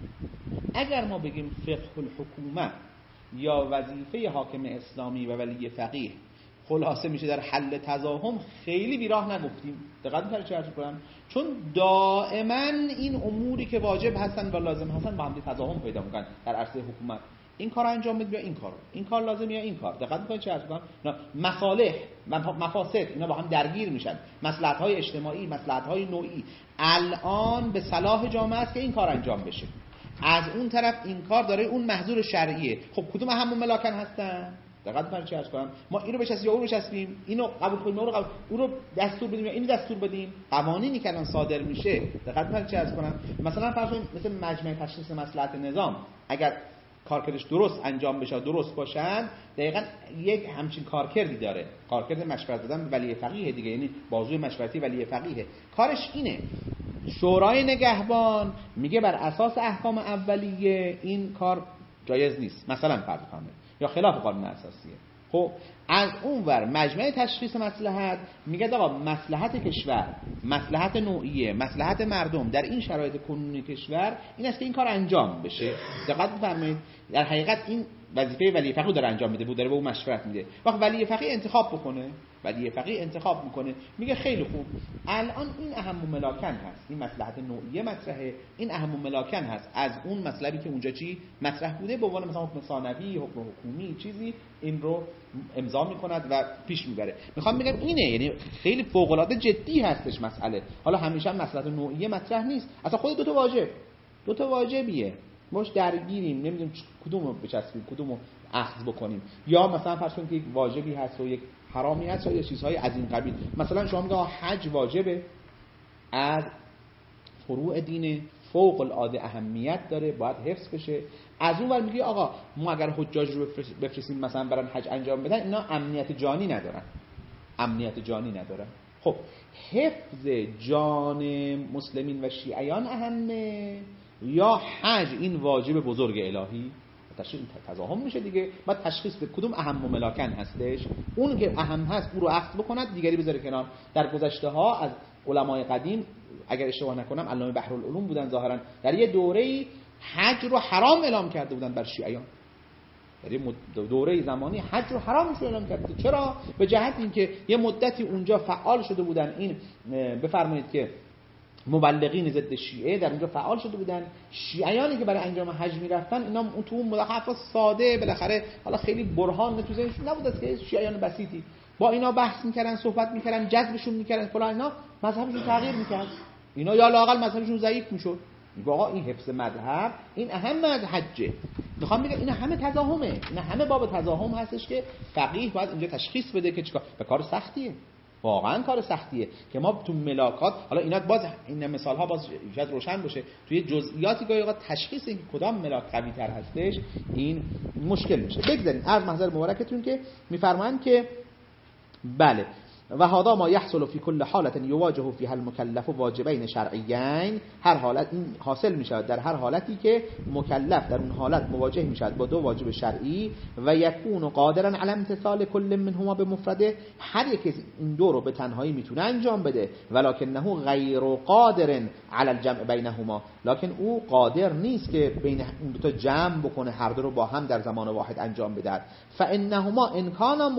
اگر ما بگیم فقه الحکومه یا وظیفه حاکم اسلامی و ولی فقیه خلاصه میشه در حل تضاهم، خیلی بیراه نگفتیم. دقت می‌کنید چه عرض کنم؟ چون دائما این اموری که واجب هستن و لازم هستن با هم تضاهم پیدا میکنن در عرصه حکومت. این کار انجام بده یا این کارو، این کار لازمه یا این کار. دقت می‌کنید چه عرض کنم؟ مصالح و مفاسد اینا با هم درگیر میشن، مصلحت‌های اجتماعی، مصلحت‌های نوعی. الان به صلاح جامعه است که این کار انجام بشه، از اون طرف این کار داره اون محظور شرعیه. خب کدوم اهم و ملاکن هستن؟ دقت کنید چه عرض کنم؟ ما اینو بچسبیم یا اون رو بچسبیم، اینو قبول کنیم اون رو قبول، اون رو دستور بدیم یا اینو دستور بدیم. قوانینی که الان صادر میشه دقت کنید چه عرض کنم؟ مثلا فرض کنید مثل مجمع تشخیص مصلحت نظام، اگر کارکردش درست انجام بشه، درست باشن، دقیقاً یک همچین کارکردی داره. کارکرد مشورت دادن به ولی فقیه دیگه، یعنی بازوی مشورتی ولی فقیه. کارش اینه شورای نگهبان میگه بر اساس احکام اولیه این کار جایز نیست، مثلا فرض کنید، یا خلاف قانون اساسیه. خب از اون ور مجمع تشخیص مصلحت میگه آقا مصلحت کشور، مصلحت نوعیه، مصلحت مردم در این شرایط کنونی کشور این است که این کار انجام بشه. دقت بفرمایید در حقیقت این وظیفه ولی فقیه داره انجام میده، داره به اون مشورت میده. وقت ولی فقیه انتخاب بکنه، ولی فقیه انتخاب میکنه، میگه خیلی خوب الان این اهم و ملاکن هست، این مصلحت نوعیه مطرحه، این اهم و ملاکن هست از اون مطلبی که اونجا چی مطرح بوده به عنوان مثلا حکم ثانوی، حکم حکومی چیزی، این رو امضا میکند و پیش میبره. میخوام بگم اینه، یعنی خیلی فوق العاده جدی هستش مسئله. حالا همیشه مصلحت نوعیه مطرح نیست، اصلا خود دو تا واجبیه، ماش درگیریم نمیدونیم کدومو بچسبیم کدومو اخذ بکنیم. یا مثلا فرض کنید که یک واجبی هست و یک حرامی هست یا چیزهای از این قبیل. مثلا شما میگه حج واجبه، از فروع دین فوق العاده اهمیت داره، باید حفظ بشه. از اون ور میگه آقا ما اگر حجاج رو بفرستیم مثلا برن حج انجام بدن، اینا امنیت جانی ندارن. خب حفظ جان مسلمین و شیعیان اهمه یا حج این واجب بزرگ الهی؟ تضاهم میشه دیگه. بعد تشخیص به کدوم اهم و ملاکن هستش، اون که اهم هست او رو اخذ بکند، دیگری بذاره کنار. در گذشته ها از علمای قدیم اگر اشتباه نکنم علامه بحرالعلوم بودن ظاهرا، در یه دوره‌ای حج رو حرام اعلام کرده بودن بر شیعیان. در یه دوره زمانی حج رو حرام اعلام کرده. چرا؟ به جهت اینکه یه مدتی اونجا فعال شده بودن این بفرمایید که مبلغین ضد شیعه در اونجا فعال شده بودن. شیعیانی که برای انجام حج میرفتن اینا تو اون مدخل ساده بالاخره حالا خیلی برهان تو ذهنشون نبود است که شیعیان بسیطی با اینا بحث میکردن، صحبت میکردن، جذبشون میکردن فلان، اینا مذهبشون تغییر میکرد، اینا یا لااقل مذهبشون ضعیف میشد. میگه آقا این حفظ مذهب این اهم از حجه. میخوام بگم اینا همه تضاهمه، اینا همه باب تضاهم هستش که فقیه باید اینجا تشخیص بده که چیکار. به کار سختیه، واقعا کار سختیه که ما تو ملاکات، حالا اینا باز این مثال ها باز شاید روشن بشه، توی جزئیاتی گاهی اوقات تشخیص این کدام ملاک قوی تر هستش این مشکل میشه. بگذاریم از محضر مبارکتون که میفرمایند که بله و هذا ما يحصل في كل حالت یواجه فيها المكلف واجبین شرعیین، هر حالت این حاصل می شود در هر حالتی که مکلف در اون حالت مواجه می شود با دو واجب شرعی و یکون قادرا علی امتثال کل منهما به مفرده، هر یک از این دو رو به تنهایی میتونه انجام بده، ولکنه غیر قادر علی الجمع بینهما، لکن او قادر نیست که بین این دو تا جمع بکنه، هر دو رو با هم در زمان واحد انجام بده. فانهما ان کانا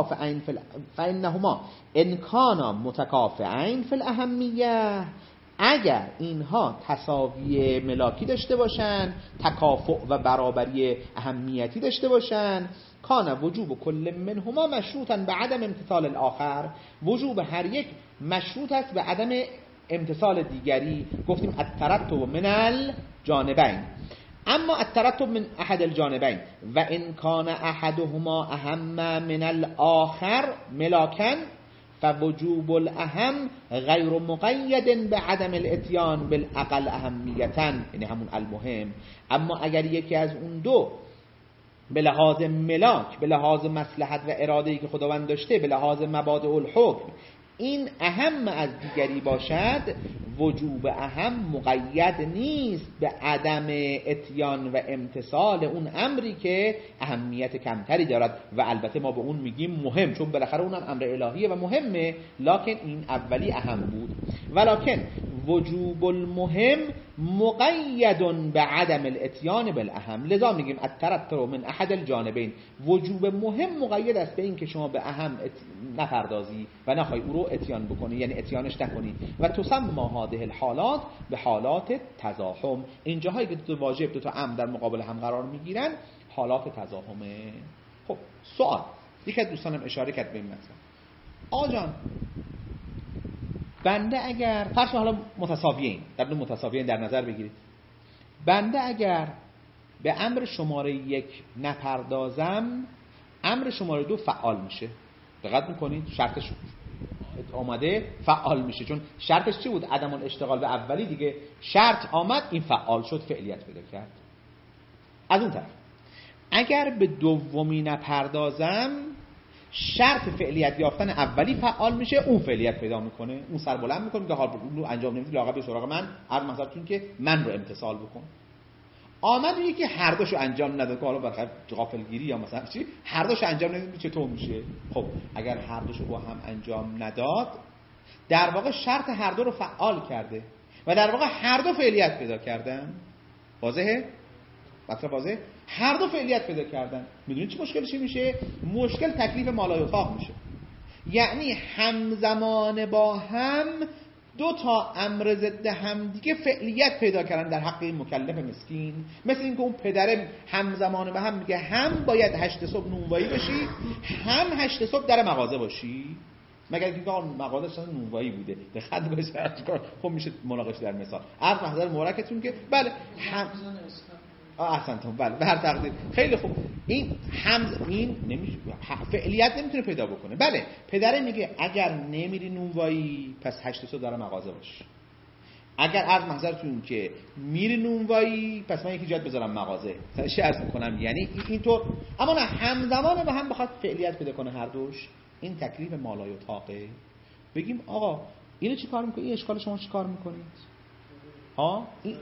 متکافئین فی الاهمیه، اگر اینها تساوی ملاکی داشته باشن، تکافؤ و برابری اهمیتی داشته باشن، کان وجوب کل منهما مشروطا به عدم امتثال الاخر، وجوب هر یک مشروط است به عدم امتثال دیگری. گفتیم الترتب من الجانبین، اما الترتب من احد الجانبین و ان کان احدهما اهم من الاخر ملاکا فوجوب الاهم غیر مقید به عدم الاتیان بالاقل اهمیتا، یعنی همون المهم. اما اگر یکی از اون دو به لحاظ ملاک، به لحاظ مصلحت و اراده‌ای که خداوند داشته، به لحاظ مبادئ الحکم این اهم از دیگری باشد، وجوب اهم مقید نیست به عدم اتیان و امتثال اون امری که اهمیت کمتری دارد و البته ما به اون میگیم مهم، چون بالاخره اونم امر الهیه و مهمه، لکن این اولی اهم بود. ولکن وجوب المهم مقید به عدم الاتیان بالاهم، لذا میگیم الترتب من احد الجانبین، وجوب مهم مقید است به این که شما به اهم نپردازی و نخوای او رو اتیان بکنی، یعنی اتیانش نکنی. و تسمى هذه الحالات به حالات تزاحم، این جاهایی که دو تا واجب دو تا امر در مقابل هم قرار میگیرن حالات تزاحمه. خب سوال، یک از دوستانم اشاره کرد به این مثلا، آقا جان بنده اگر فرض حالا متساویین، در دو متساویین در نظر بگیرید، بنده اگر به امر شماره 1 نپردازم، امر شماره 2 فعال میشه. دقت میکنید شرطش آمده فعال میشه، چون شرطش چی بود؟ عدم الاشتغال به اولی دیگه. شرط آمد این فعال شد، فعلیت پیدا کرد. از اون طرف اگر به دومی نپردازم، شرط فعلیت یافتن اولی فعال میشه، اون فعلیت پیدا میکنه، اون سر بلند میکنه که حال رو انجام نمیدی، لااقل به سراغ من، هر مثلا که من رو امتثال بکن. آمد میگه که هر دوشو انجام نداد، که حالا برخلاف غافلگیری یا مثلا چی، هر دوشو انجام نداد چطور میشه؟ خب اگر هر دوشو با هم انجام نداد، در واقع شرط هر دو رو فعال کرده و در واقع هر دو فعلیت پیدا کردن. واضحه؟ مطلب واضحه؟ هر دو فعلیت پیدا کردن. میدونید چی مشکل چی میشه؟ مشکل تکلیف مالایطاق میشه. یعنی همزمان با هم دو تا امر ضد هم دیگه فعلیت پیدا کردن در حق این مکلف مسکین. مثل اینکه اون پدر همزمان با هم میگه هم باید 8 صبح نونوایی بشی، هم 8 صبح در مغازه باشی. مگر اینکه اون مغازه اصلا نونوایی بوده، دقت بشه. خب میشه ملاقات در مثال. عرض محضر مبارکتون که بله هم احسنتون، بله به هر تقدیر خیلی خوب. این این نمیشه، فعلیت نمیتونه پیدا بکنه. بله پدره میگه اگر نمیری نونوایی پس 8 صبح در مغازه باش. اگر عرض محضرتون که میری نونوایی پس من یکی جات بذارم مغازه، چه عرض میکنم؟ یعنی اینطور. اما نه، همزمان با هم بخواد فعلیت پیدا کنه هر دوش، این تکلیف مالایطاقه. بگیم آقا اینو چی کار میکنی؟ این اشکال شما چی کار میکنید؟ ها این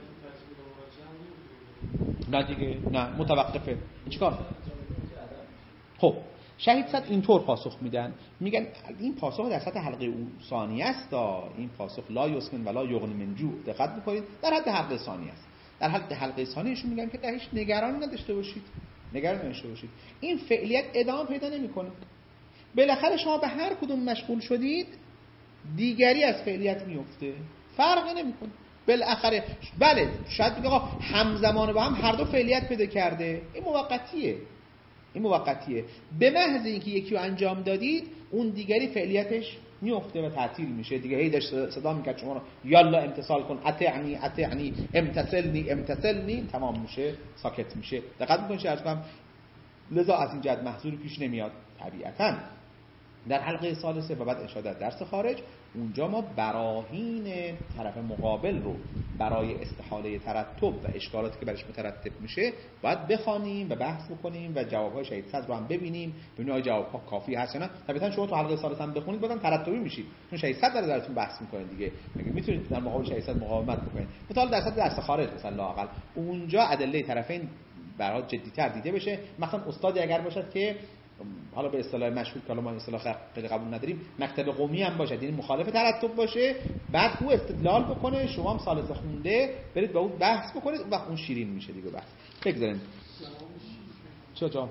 نه دیگه، نه متوقفه. چیکار؟ خب شهید صد اینطور پاسخ میدن، میگن این پاسخ در سطح حلقه ثانیه است، این پاسخ لا یسمن ولا یغنی من جوع. دقت میکنید در حد حلقه ثانیه است. در حد حلقه ثانیهشون میگن که هیچ نگرانی نداشته باشید، نگران نشه باشید، این فعلیت ادامه پیدا نمیکنه. بالاخره شما به هر کدوم مشغول شدید دیگری از فعلیت میفته، فرقی نمیکنه. بالاخره بله شاید بگه آقا همزمان با هم هر دو فعلیت پیدا کرده، این موقتیه. به محض اینکه یکی رو انجام دادید اون دیگری فعلیتش میفته و تعطیل میشه دیگه. هی داشت صدا میکرد شما رو یالا امتثال کن، اطعنی امتثلنی، تمام میشه، ساکت میشه. دقت میکنید چه از کنم؟ لذا از این جهت محظوری پیش نمیاد طبیعتاً. در حلقه ثالثه و بعد انشاء در درس خارج، اونجا ما براهین طرف مقابل رو برای استحاله ترتب و اشکالاتی که برش مترتب میشه باید بخوانیم و بحث بکنیم و جوابهای شهید صدر رو هم ببینیم آیا جوابها کافی هست یا نه. طبعا شما تو حلقه ثالثه هم بخونید بازم ترتبی میشید، چون شهید صدر در درستون بحث میکنه دیگه، مگه میتونید در مقابل شهید صدر مقاومت بکنید؟ مثلا درس خارج مثلا لااقل اونجا ادله طرفین برای جدی‌تر دیده بشه. مثلا استادی اگر باشد که حالا به اصطلاح مشهور که ما اصطلاح خیلی قبول نداریم مکتب قومی هم باشه، یعنی مخالف ترتب باشه، بعد او استدلال بکنه، شما هم ثالثه خونده برید با اون بحث بکنید، اون وقت اون شیرین میشه دیگه بحث. بگذاریم چه جا؟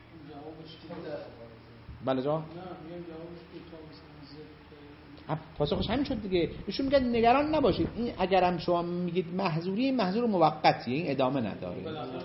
بله جا؟ پاسخش همین شد دیگه. ایشون میگه نگران نباشید، این اگرم شما میگید محظوری، این محظور موقتیه، این ادامه نداره.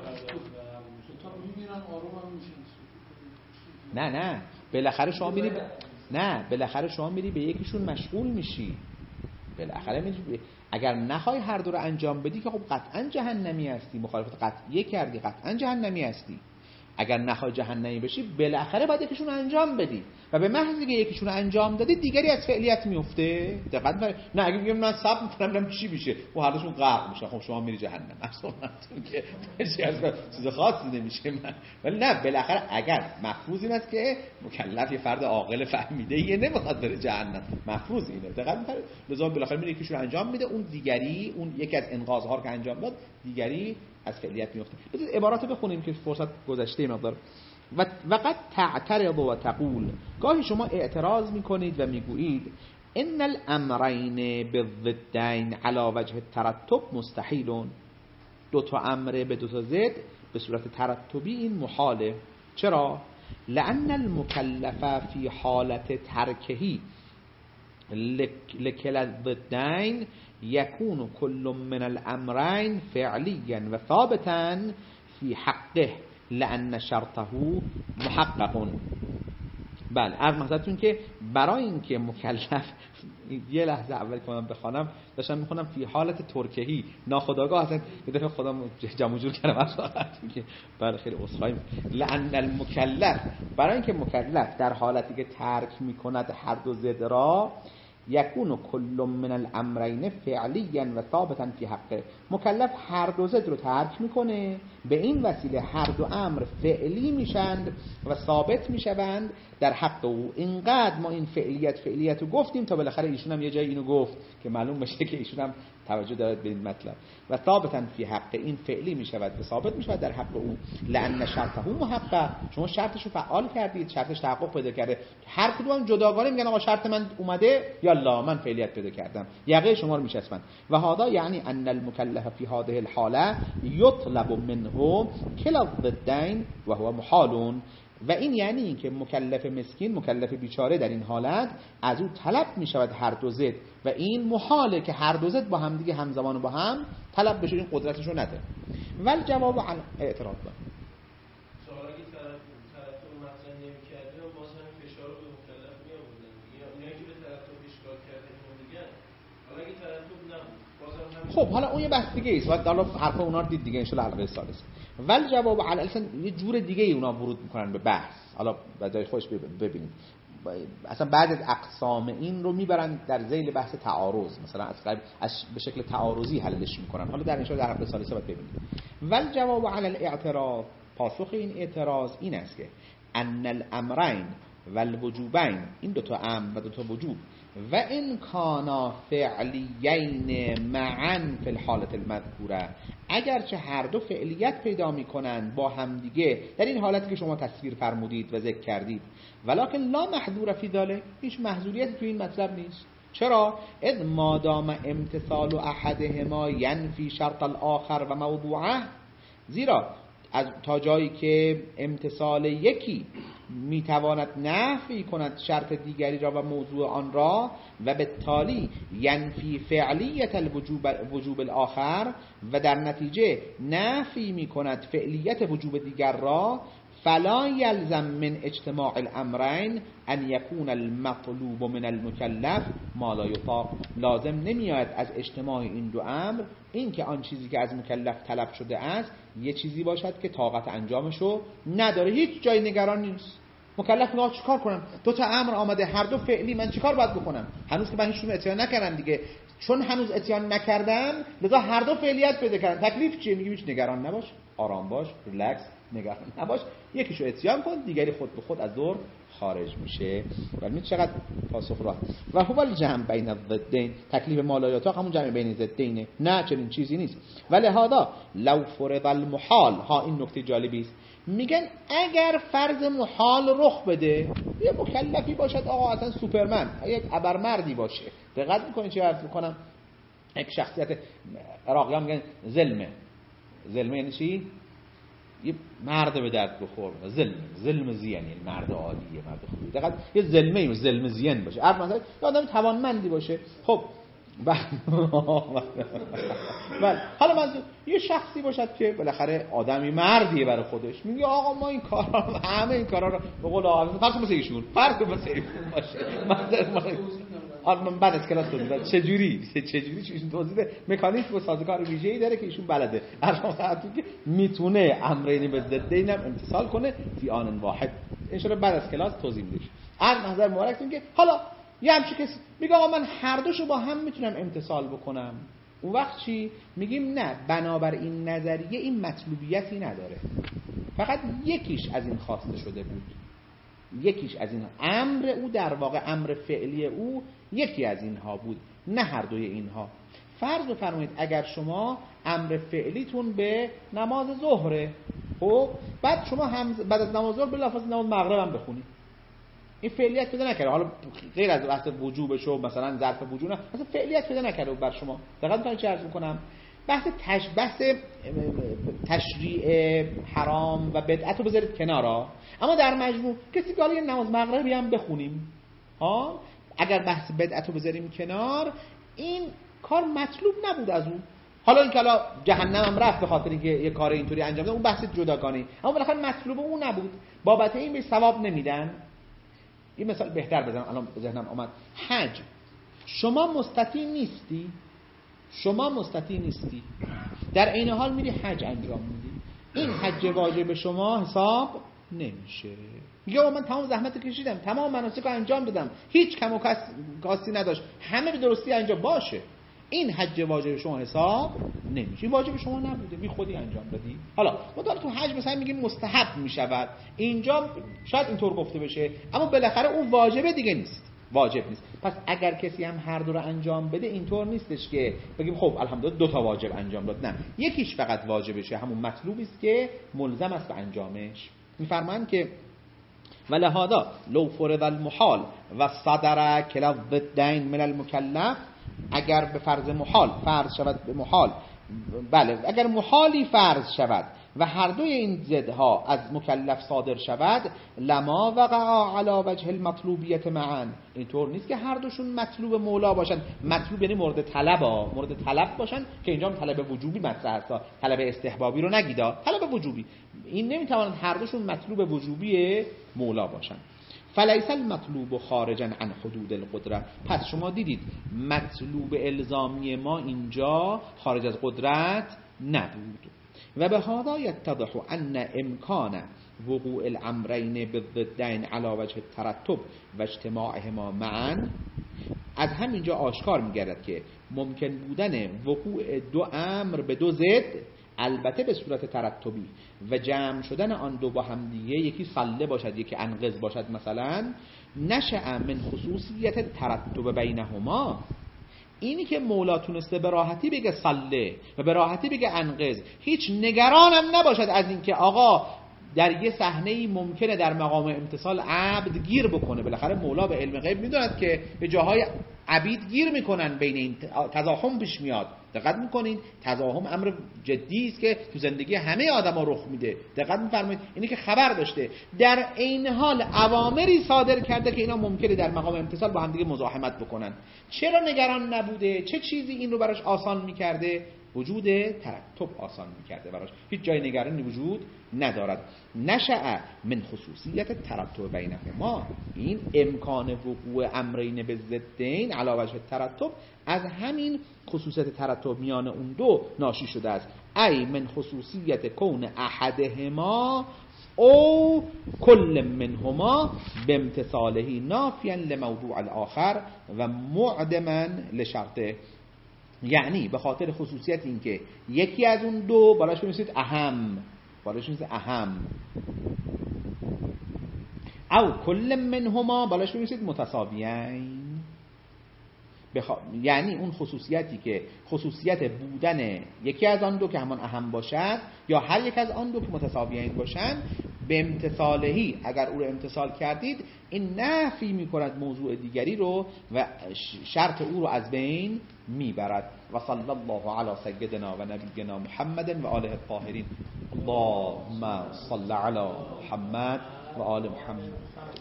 نه بالاخره شما میری به یکیشون مشغول میشی، بالاخره میری اگر نخوای هر دو رو انجام بدی که خب قطعا جهنمی هستی، مخالفت قطعی کردی قطعا جهنمی هستی. اگر نخوای جهنمی بشی بالاخره باید یکیشون رو انجام بدی و به محض اینکه یکیشون رو انجام دادی دیگری از فعلیت میفته. دقت کنید، نه اگه بگم من صبر میکنم ببینم چی میشه، اون هر دوشون غرق میشن، خب شما میری جهنم. اصلا که چیز خاصی نمیشه. ولی نه، بالاخره اگر مفروض این است که مکلف یه فرد عاقل فهمیده یه نمیخواد بره جهنم، مفروض اینه. دقت کنید، لذا بالاخره میره یکیشون رو انجام میده، اون دیگری، اون یکی از انقاذها رو که انجام داد، دیگری از فعلیت میفته. بذارید عبارات بخونیم که فرصت گذشته مقدار. و قد تعترض و تقول، گاهی شما اعتراض میکنید و میگویید ان الامرین بالضدین علی وجه الترتب مستحیلون، دو تا امر به دو تا ضد به صورت ترتبی این محاله. چرا؟ لان المکلف فی حالت ترکهی لکل الضدین یکون کل من الامرین فعلیا و ثابتا فی حقه لأن شرطه محقق. بله، عرض مقصدتون که برای اینکه مکلف، یه لحظه اول که من بخوانم داشتم میخونم فی حالت ترکهی، ناخودآگاه اصلا یه دفعه خودم جمع جور کردم از وقتی که بله خیلی عذرخواهی. لأن المکلف، برای اینکه مکلف در حالتی که ترک میکند هر دو ضد را، یکون کل من الامرین فعلیا و ثابتا فی حقه، مکلف هر دو ضد رو ترک میکنه، به این وسیله هر دو امر فعلی میشند و ثابت میشوند در حق او. اینقدر ما این فعلیت رو گفتیم تا بالاخره ایشون هم یه جای اینو گفت که معلوم بشه که ایشون هم توجه دارد به این مطلب. و ثابتا فی حقه، این فعلی میشود و ثابت میشود در حق او. لأن شرطه محقق، شما شرطش رو فعال کردید، شرطش تحقق پیدا کرده. هر کدوم جداگانه میگن آقا شرط من اومده، یالا من فعلیت پیدا کردم، یقه شما رو میچسبن. و هذا یعنی ان المکلف فی هذه الحاله یطلب منه کلا الضدین و هو محال. و این یعنی این که مکلف مسکین، مکلف بیچاره در این حالت از او طلب می شود هر دو ضد، و این محاله که هر دو ضد با هم دیگه همزمان و با هم طلب بشه، این قدرتش رو نداره. ول جواب عن اعتراض با سوال اگه طرف مطرح نمی‌کرده باز هم فشار رو به مکلف می‌آوردن، یا که به طرف اشکال کرده دیگه، حالا اگه طرف نبود خب حالا اون یه بحث دیگه است، بعد حالا حرف اونا رو دید دیگه ان شاء الله حلقه ثالث. ول جواب علی اصلا یه جور دیگه ای اونا ورود میکنن به بحث، حالا بعدای خودش ببینید. اصلا بعد از اقسام این رو میبرن در ذیل بحث تعارض، مثلا از به شکل تعارضی حلش میکنن. حالا در ان شاء الله در حلقه ثالثه بعد ببینید. ول جواب علی الاعتراض، پاسخ این اعتراض این است که ان الامرین والوجوبین، این دو تا امر و دو تا وجوب، و ان کانا فعلیین معا فی الحالت المذکوره، اگرچه هر دو فعلیت پیدا میکنند با همدیگه در این حالتی که شما تصویر فرمودید و ذکر کردید، ولکن لا محذور فی ذلک، هیچ محذوریتی تو این مطلب نیست. چرا؟ اذ مادام امتثال احدهما ینفی شرط الاخر و موضوعه، زیرا از تا جایی که امتثال یکی میتواند نفی کند شرط دیگری را و موضوع آن را، و به تالی ینفی فعلیت الوجوب الاخر، و در نتیجه نفی میکند فعلیت وجوب دیگر را، فلا یلزم من اجتماع الامرین ان یکون المطلوب من المکلف ما لا یطاق، لازم نمیاد از اجتماع این دو امر این که آن چیزی که از مکلف طلب شده است یه چیزی باشد که طاقت انجامشو نداره. هیچ جای نگران نیست. مکلف میگه چیکار کنم؟ دو تا امر آمده، هر دو فعلی، من چیکار باید بکنم؟ هنوز که من هیچ اتیان نکردم دیگه. چون هنوز اتیان نکردم لذا هر دو فعلیت پیدا کردن. تکلیف چیه؟ میگه هیچ نگران نباش، آرام باش، ریلکس، نگران نباش، یکیشو اتیان کن، دیگری خود به خود از دور خارج میشه. ولی چقدر پاسخ راه. و هو الجمع بین الضدین، تکلیف مالایاتا همون جمع بین ضدینه. نه چنین چیزی نیست. ولی هذا لو فرض المحال، ها این نکته جالبی است. میگن اگر فرض محال رخ بده، یه مکلفی باشد آقا اصلا سوپرمن، یک ابرمردی باشه. دقت میکنین چی عرض میکنم؟ یک شخصیت عراقیان میگن ظلمه. ظلمه یعنی چی؟ یه مرد به درد بخور. ظلم زین یعنی مرد عالیه، مرد خوبی. دقیقاً یه ظلمه و ظلم زین باشه. عرض مثلا یه آدم توانمندی باشه. خب حالا من یه شخصی باشد که بالاخره آدمی مردیه برای خودش، میگه آقا ما این کارا رو، همه این کارا رو به قول آقا فرض مثل ایشون باشه. من بعد از کلاس توضیح دادم چجوری ایشون توضیح ده مکانیزم و سازوکار ویژه‌ای داره که ایشون بلده. هر که میتونه امرین به ضدین هم امتثال کنه فی آن واحد. ان شاء الله بعد از کلاس توضیح میدم. از نظر مبارک میگه حالا یه همچین کسی میگه آقا من هر دوشو با هم میتونم امتثال بکنم. اون وقت چی؟ میگیم نه، بنابر این نظریه این مطلوبیتی نداره. فقط یکیش از این خواسته شده بود. یکیش از این امر او، در واقع امر فعلی او یکی از اینها بود، نه هر دوی اینها. فرض بفرمایید اگر شما امر فعلیتون به نماز ظهره، خب بعد شما هم بعد از نماز ظهر بلافاصله نماز مغرب هم بخونید، این فعلیت پیدا نکرده. حالا غیر از بحث وجوبش و مثلا ظرف وجوب، مثلا فعلیت پیدا نکرده بر شما. دقت می‌کنید چه عرض می‌کنم؟ بحث تشریع حرام و بدعت رو بذارید کنارا، اما در مجموع کسی که حالا یه نماز مغربی هم بخونیم، اگر بحث بدعت رو بذاریم کنار، این کار مطلوب نبود از اون. حالا این که حالا جهنم هم رفت به خاطر اینکه یه کار اینطوری انجام داد، اون بحث جداگانه، اما بالاخره مطلوب اون نبود، بابت این به ثواب نمیدن. این مثال بهتر بزنم الان به ذهنم اومد. حج، شما مستطیع نیستی، در عین حال میری حج انجام میدی، این حج واجب شما حساب نمیشه. میگه من تمام زحمت کشیدم، تمام مناسک رو انجام دادم، هیچ کم و کاستی نداشت، همه به درستی انجام باشه، این حج واجب شما حساب نمیشه، واجب شما نبوده، بی خودی انجام دادی. حالا ما تو حج مثلا میگیم مستحب میشود، اینجا شاید اینطور گفته بشه، اما بالاخره اون واجبه دیگه نیست، واجب نیست. پس اگر کسی هم هر دو رو انجام بده، اینطور نیستش که بگیم خب الحمدلله دو تا واجب انجام داد، نه، یکیش فقط واجبشه، همون مطلوبی است که ملزم است به انجامش. میفرمان که ولهذا لو فرض المحال و صدر کلا الضدین من المکلف، اگر به فرض محال فرض شود، به محال، بله، اگر محالی فرض شود و هر دوی این ضدها از مکلف صادر شود، لما وقع علی وجه المطلوبیت معا، اینطور نیست که هر دوشون مطلوب مولا باشن. مطلوب یعنی مورد طلب باشن، که اینجا طلب وجوبی مطرح است، طلب استحبابی رو نگیدا، طلب وجوبی. این نمیتوانند هر دوشون مطلوب وجوبی مولا باشن. فلیس المطلوب خارجا عن حدود القدره، پس شما دیدید مطلوب الزامی ما اینجا خارج از قدرت نبود. و به هذا یتضح ان امکان وقوع الامرین بالضدین علی وجه الترتب و اجتماعهما معا، از همینجا آشکار می‌گردد که ممکن بودن وقوع دو امر به دو ضد، البته به صورت ترتبی، و جمع شدن آن دو با هم دیگه، یکی صله باشد یکی انقض باشد مثلا، نشأ من خصوصیت ترتب بینهما. اینی که مولا تونسته به راحتی بگه صله و به راحتی بگه انقض، هیچ نگرانم نباشد از اینکه آقا در یه صحنه‌ای ممکنه در مقام امتصال عبد گیر بکنه. بالاخره مولا به علم غیب میدوند که به جاهای عبید گیر میکنن، بین این تزاحم پیش میاد. دقت میکنین تزاحم امر جدی است که تو زندگی همه آدما رخ میده. دقت میفرمایید اینی که خبر داشته، در عین حال اوامری صادر کرده که اینا ممکنه در مقام امتصال با هم دیگه مزاحمت بکنن. چرا نگران نبوده؟ چه چیزی این رو براش آسان میکرده؟ وجود ترتب آسان میکرده براش، هیچ جای نگرانی وجود ندارد. نشأ من خصوصیت ترتب بینهما، این امکان وقوع امرین به ضدین علی وجه ترتب از همین خصوصیت ترتب میان اون دو ناشی شده است. ای من خصوصیت کون احدهما او کل منهما بامتصاله نافیا لموضوع الاخر و معدما لشرطه. یعنی به خاطر خصوصیت این که یکی از اون دو بالاش بنویسید اهم، او کل منهما بالاش بنویسید متساویین. یعنی اون خصوصیتی که خصوصیت بودن یکی از آن دو که همان اهم باشد یا هر یک از آن دو که متساویین باشند، به امتصالهی اگر او رو امتصال کردید این نفی میکند موضوع دیگری رو و شرط او رو از بین میبرد. و صلی الله علی سیدنا و نبینا محمد و آله الطاهرین. اللهم صل علی محمد و آل محمد.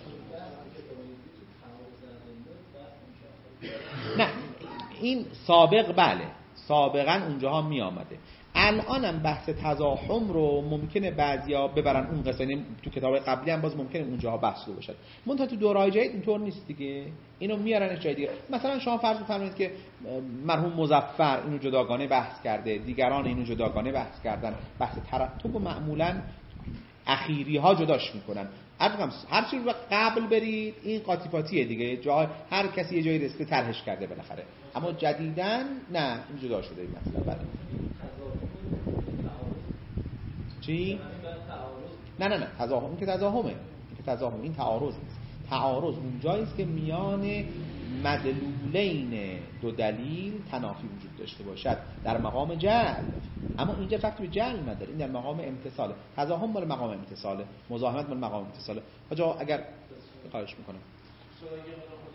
نه این سابق بله، سابقا اونجاها می آمده. الانم بحث تزاحم رو ممکنه بعضیا ببرن اون قصه، تو کتاب قبلی هم باز ممکنه اونجاها بحث رو بشه. منتها تو دورای جدید اینطور نیست دیگه، اینو میارن جای دیگه. مثلا شما فرض بفرمایید که مرحوم مظفر اینو جداگانه بحث کرده، دیگران اینو جداگانه بحث کردن. بحث ترتب معمولا اخیری ها جداش میکنن. هر چیز رو قبل برید این قاطی دیگه، جای هر کسی یه جایی رسیده طرحش کرده بالاخره. اما جدیدن نه این جدا شده این مسئله. بله چی؟ نه تزاحم، این که تزاحمه، این تعارض نیست. تعارض اونجایی است که میان مدلولین دو دلیل تنافی وجود داشته باشد در مقام جعل. اما اینجا فقط به جعل نداره، این در مقام امتصاله. تزاحم مال مقام امتصاله، مزاحمت مال مقام امتصاله. آجا اگر خواهش میکنم